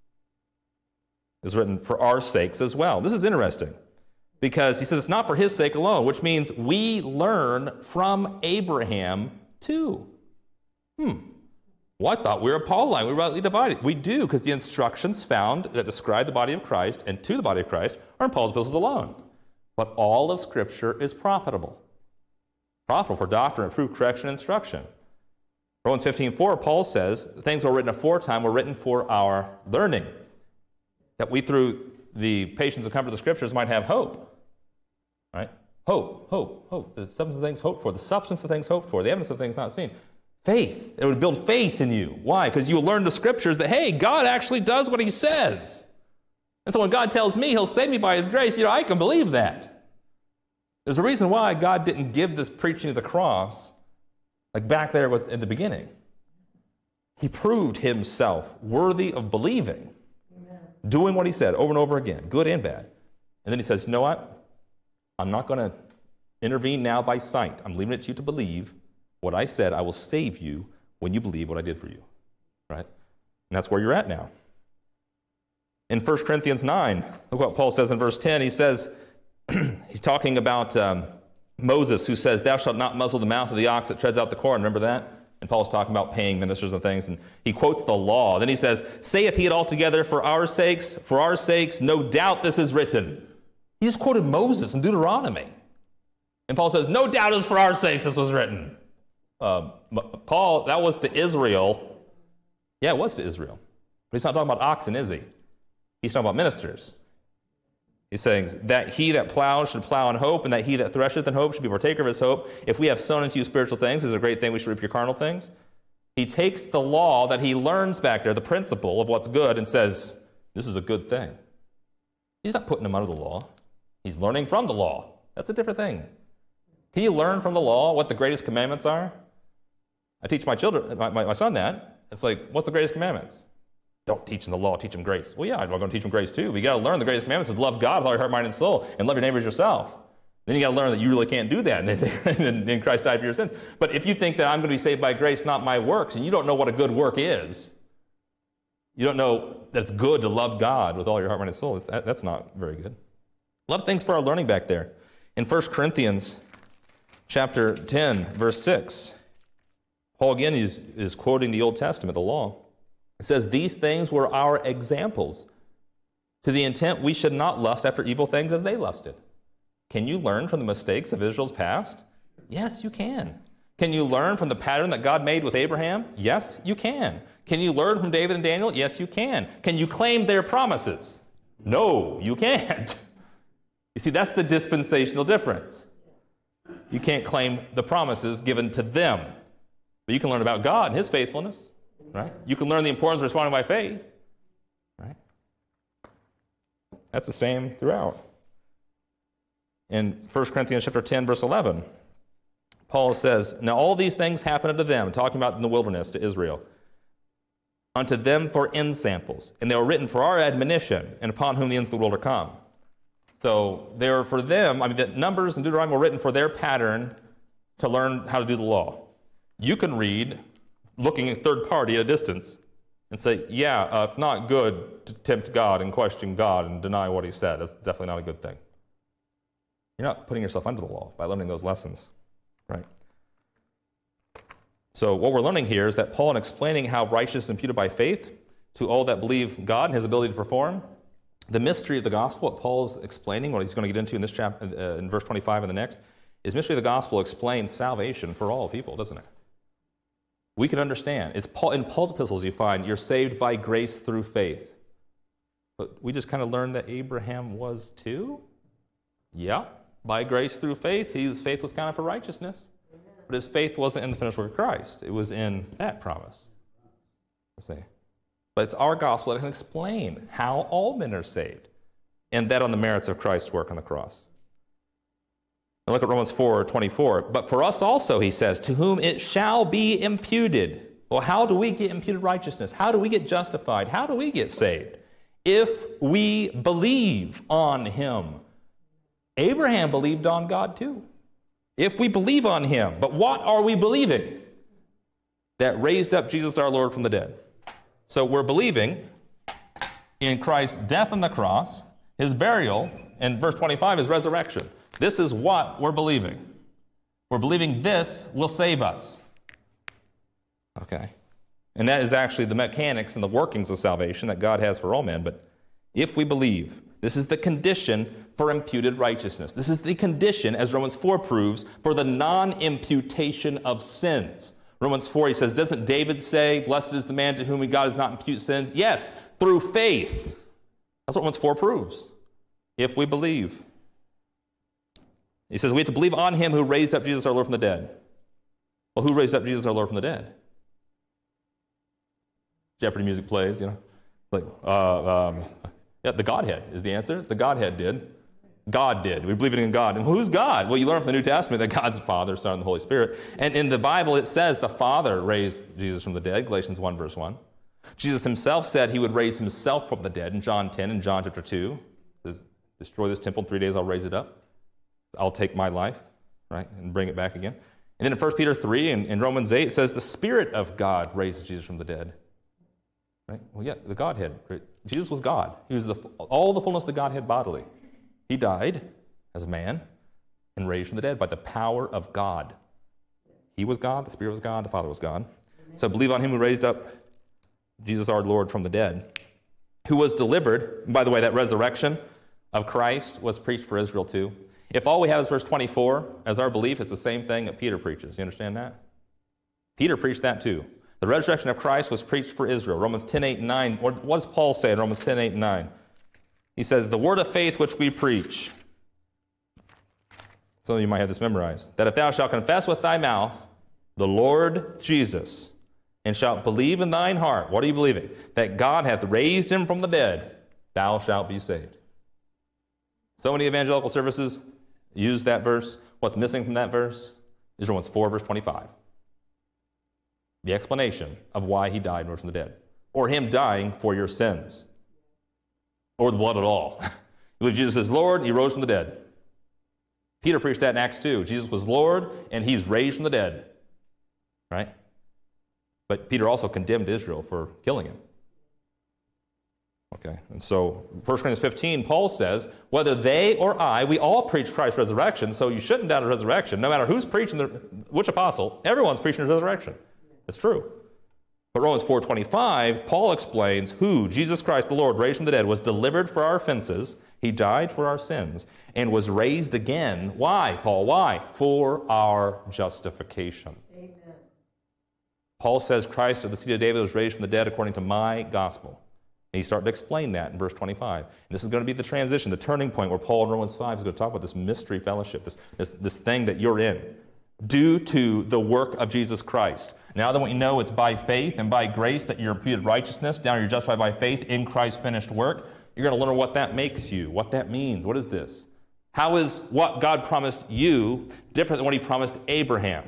It's written for our sakes as well. This is interesting because he says it's not for his sake alone, which means we learn from Abraham too. Hmm. Well, I thought we were a Pauline. We were rightly divided. We do, because the instructions found that describe the body of Christ and to the body of Christ are in Paul's epistles alone. But all of Scripture is profitable. Profitable for doctrine, reproof, correction, and instruction. Romans fifteen four, Paul says, the things that were written aforetime were written for our learning, that we through the patience and comfort of the Scriptures might have hope. Right? Hope, hope, hope. The substance of things hoped for, the substance of things hoped for, the evidence of things not seen. Faith. It would build faith in you. Why? Because you'll learn the Scriptures that, hey, God actually does what he says. And so when God tells me he'll save me by his grace, you know, I can believe that. There's a reason why God didn't give this preaching of the cross like back there with, in the beginning. He proved himself worthy of believing, Amen. Doing what he said over and over again, good and bad. And then he says, you know what? I'm not going to intervene now by sight. I'm leaving it to you to believe what I said. I will save you when you believe what I did for you. Right? And that's where you're at now. In First Corinthians nine, look what Paul says in verse ten. He says, he's talking about um, Moses, who says, thou shalt not muzzle the mouth of the ox that treads out the corn. Remember that? And Paul's talking about paying ministers and things, and he quotes the law. Then he says, saith he it altogether for our sakes, for our sakes, no doubt this is written. He just quoted Moses in Deuteronomy. And Paul says, no doubt it's for our sakes this was written. Uh, Paul, that was to Israel. Yeah, it was to Israel. But he's not talking about oxen, is he? He's talking about ministers. He's saying that he that plows should plow in hope, and that he that thresheth in hope should be partaker of his hope. If we have sown into you spiritual things, it's a great thing we should reap your carnal things. He takes the law that he learns back there, the principle of what's good, and says, this is a good thing. He's not putting them under the law. He's learning from the law. That's a different thing. Can you learn from the law what the greatest commandments are? I teach my children, my, my son that. It's like, what's the greatest commandments? Don't teach them the law, teach them grace. Well, yeah, I'm going to teach them grace too. But you got to learn the greatest commandments is love God with all your heart, mind, and soul, and love your neighbor as yourself. Then you got to learn that you really can't do that, and then, then Christ died for your sins. But if you think that I'm going to be saved by grace, not my works, and you don't know what a good work is, you don't know that it's good to love God with all your heart, mind, and soul, that's not very good. A lot of things for our learning back there. In First Corinthians chapter ten, verse six, Paul again is, is quoting the Old Testament, the law. It says, these things were our examples, to the intent we should not lust after evil things as they lusted. Can you learn from the mistakes of Israel's past? Yes, you can. Can you learn from the pattern that God made with Abraham? Yes, you can. Can you learn from David and Daniel? Yes, you can. Can you claim their promises? No, you can't. You see, that's the dispensational difference. You can't claim the promises given to them. But you can learn about God and his faithfulness, right? You can learn the importance of responding by faith, right? That's the same throughout. In First Corinthians chapter ten, verse eleven, Paul says, now all these things happened unto them, talking about in the wilderness to Israel, unto them for ensamples, and they were written for our admonition, and upon whom the ends of the world are come. So they were for them, I mean, the Numbers and Deuteronomy were written for their pattern to learn how to do the law. You can read, looking at third party at a distance, and say, yeah, uh, it's not good to tempt God and question God and deny what he said. That's definitely not a good thing. You're not putting yourself under the law by learning those lessons, right? So what we're learning here is that Paul, in explaining how righteousness is imputed by faith to all that believe God and his ability to perform, the mystery of the gospel, what Paul's explaining, what he's going to get into in this chapter, uh, in verse twenty-five and the next, is mystery of the gospel explains salvation for all people, doesn't it? We can understand. It's Paul, in Paul's epistles you find you're saved by grace through faith. But we just kind of learned that Abraham was too? Yeah, by grace through faith. His faith was counted for righteousness. But his faith wasn't in the finished work of Christ. It was in that promise. Let's see. But it's our gospel that can explain how all men are saved, and that on the merits of Christ's work on the cross. Now look at Romans four twenty-four. But for us also, he says, to whom it shall be imputed. Well, how do we get imputed righteousness? How do we get justified? How do we get saved? If we believe on him. Abraham believed on God too. If we believe on him. But what are we believing? That raised up Jesus our Lord from the dead. So we're believing in Christ's death on the cross, his burial, and verse twenty-five, his resurrection. This is what we're believing. We're believing this will save us. Okay. And that is actually the mechanics and the workings of salvation that God has for all men. But if we believe, this is the condition for imputed righteousness. This is the condition, as Romans four proves, for the non-imputation of sins. Romans four, he says, doesn't David say, blessed is the man to whom God does not impute sins? Yes, through faith. That's what Romans four proves, if we believe. He says we have to believe on him who raised up Jesus our Lord from the dead. Well, who raised up Jesus our Lord from the dead? Jeopardy music plays, you know. Like, uh, um, yeah, the Godhead is the answer. The Godhead did. God did. We believe it in God. And who's God? Well, you learn from the New Testament that God's the Father, Son, and the Holy Spirit. And in the Bible, it says the Father raised Jesus from the dead, Galatians one, verse one. Jesus himself said he would raise himself from the dead in John ten and John chapter two. He says, destroy this temple in three days, I'll raise it up. I'll take my life, right, and bring it back again. And then in First Peter three and in Romans eight, it says the Spirit of God raises Jesus from the dead. Right? Well, yeah, the Godhead. Jesus was God. He was the, all the fullness of the Godhead bodily. He died as a man and raised from the dead by the power of God. He was God, the Spirit was God, the Father was God. So believe on him who raised up Jesus our Lord from the dead, who was delivered. And by the way, that resurrection of Christ was preached for Israel too. If all we have is verse twenty-four as our belief, it's the same thing that Peter preaches. You understand that? Peter preached that too. The resurrection of Christ was preached for Israel. Romans ten, eight, and nine. What does Paul say in Romans ten, eight, and nine? He says, the word of faith which we preach. Some of you might have this memorized. That if thou shalt confess with thy mouth the Lord Jesus, and shalt believe in thine heart, what are you believing? That God hath raised him from the dead, thou shalt be saved. So many evangelical services use that verse. What's missing from that verse is Romans four, verse twenty-five. The explanation of why he died and rose from the dead. Or him dying for your sins. Or the blood at all. You believe Jesus is Lord, he rose from the dead. Peter preached that in Acts two. Jesus was Lord, and he's raised from the dead. Right? But Peter also condemned Israel for killing him. Okay, and so First Corinthians fifteen, Paul says, whether they or I, we all preach Christ's resurrection, so you shouldn't doubt his resurrection. No matter who's preaching, the, which apostle, everyone's preaching his resurrection. It's true. But Romans four twenty-five, Paul explains who, Jesus Christ the Lord, raised from the dead, was delivered for our offenses. He died for our sins and was raised again. Why, Paul? Why? For our justification. Amen. Paul says Christ of the seed of David was raised from the dead according to my gospel. And he started to explain that in verse twenty-five. And this is going to be the transition, the turning point where Paul in Romans five is going to talk about this mystery fellowship, this, this, this thing that you're in, due to the work of Jesus Christ. Now that we know it's by faith and by grace that you're imputed righteousness, now you're justified by faith in Christ's finished work, you're going to learn what that makes you, what that means. What is this? How is what God promised you different than what he promised Abraham?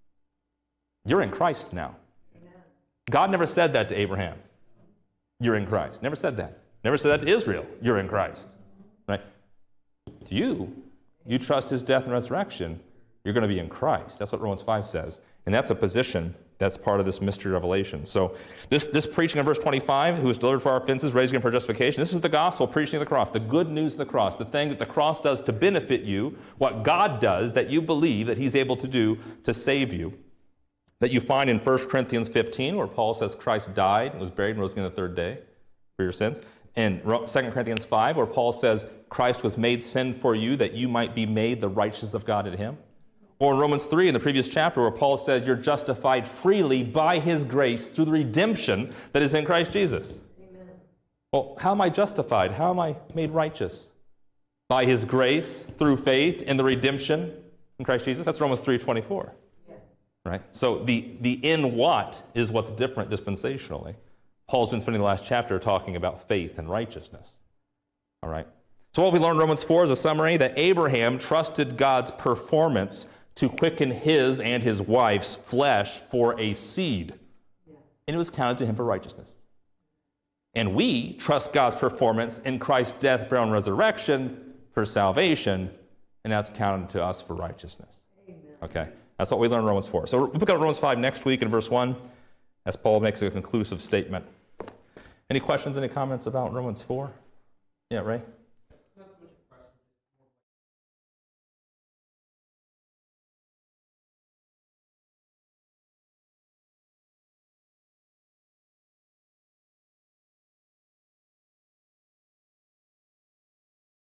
You're in Christ now. Amen. God never said that to Abraham. You're in Christ. Never said that. Never said that to Israel. You're in Christ. Right? To you, you trust his death and resurrection, you're going to be in Christ. That's what Romans five says. And that's a position that's part of this mystery revelation. So this, this preaching in verse twenty-five, who was delivered for our offenses, raised again for justification, this is the gospel, preaching of the cross, the good news of the cross, the thing that the cross does to benefit you, what God does that you believe that he's able to do to save you, that you find in First Corinthians fifteen, where Paul says Christ died, was buried, and rose again the third day for your sins. In Second Corinthians five, where Paul says Christ was made sin for you that you might be made the righteousness of God in him. Or in Romans three, in the previous chapter, where Paul says you're justified freely by his grace through the redemption that is in Christ Jesus. Amen. Well, how am I justified? How am I made righteous? By his grace through faith in the redemption in Christ Jesus. That's Romans three twenty-four. Yeah. Right? So the, the in what is what's different dispensationally. Paul's been spending the last chapter talking about faith and righteousness. All right? So what we learned in Romans four is a summary that Abraham trusted God's performance to quicken his and his wife's flesh for a seed. Yeah. And it was counted to him for righteousness. And we trust God's performance in Christ's death, burial, and resurrection for salvation, and that's counted to us for righteousness. Amen. Okay, that's what we learned in Romans four. So we'll pick up Romans five next week in verse one, as Paul makes a conclusive statement. Any questions, any comments about Romans four? Yeah, Ray?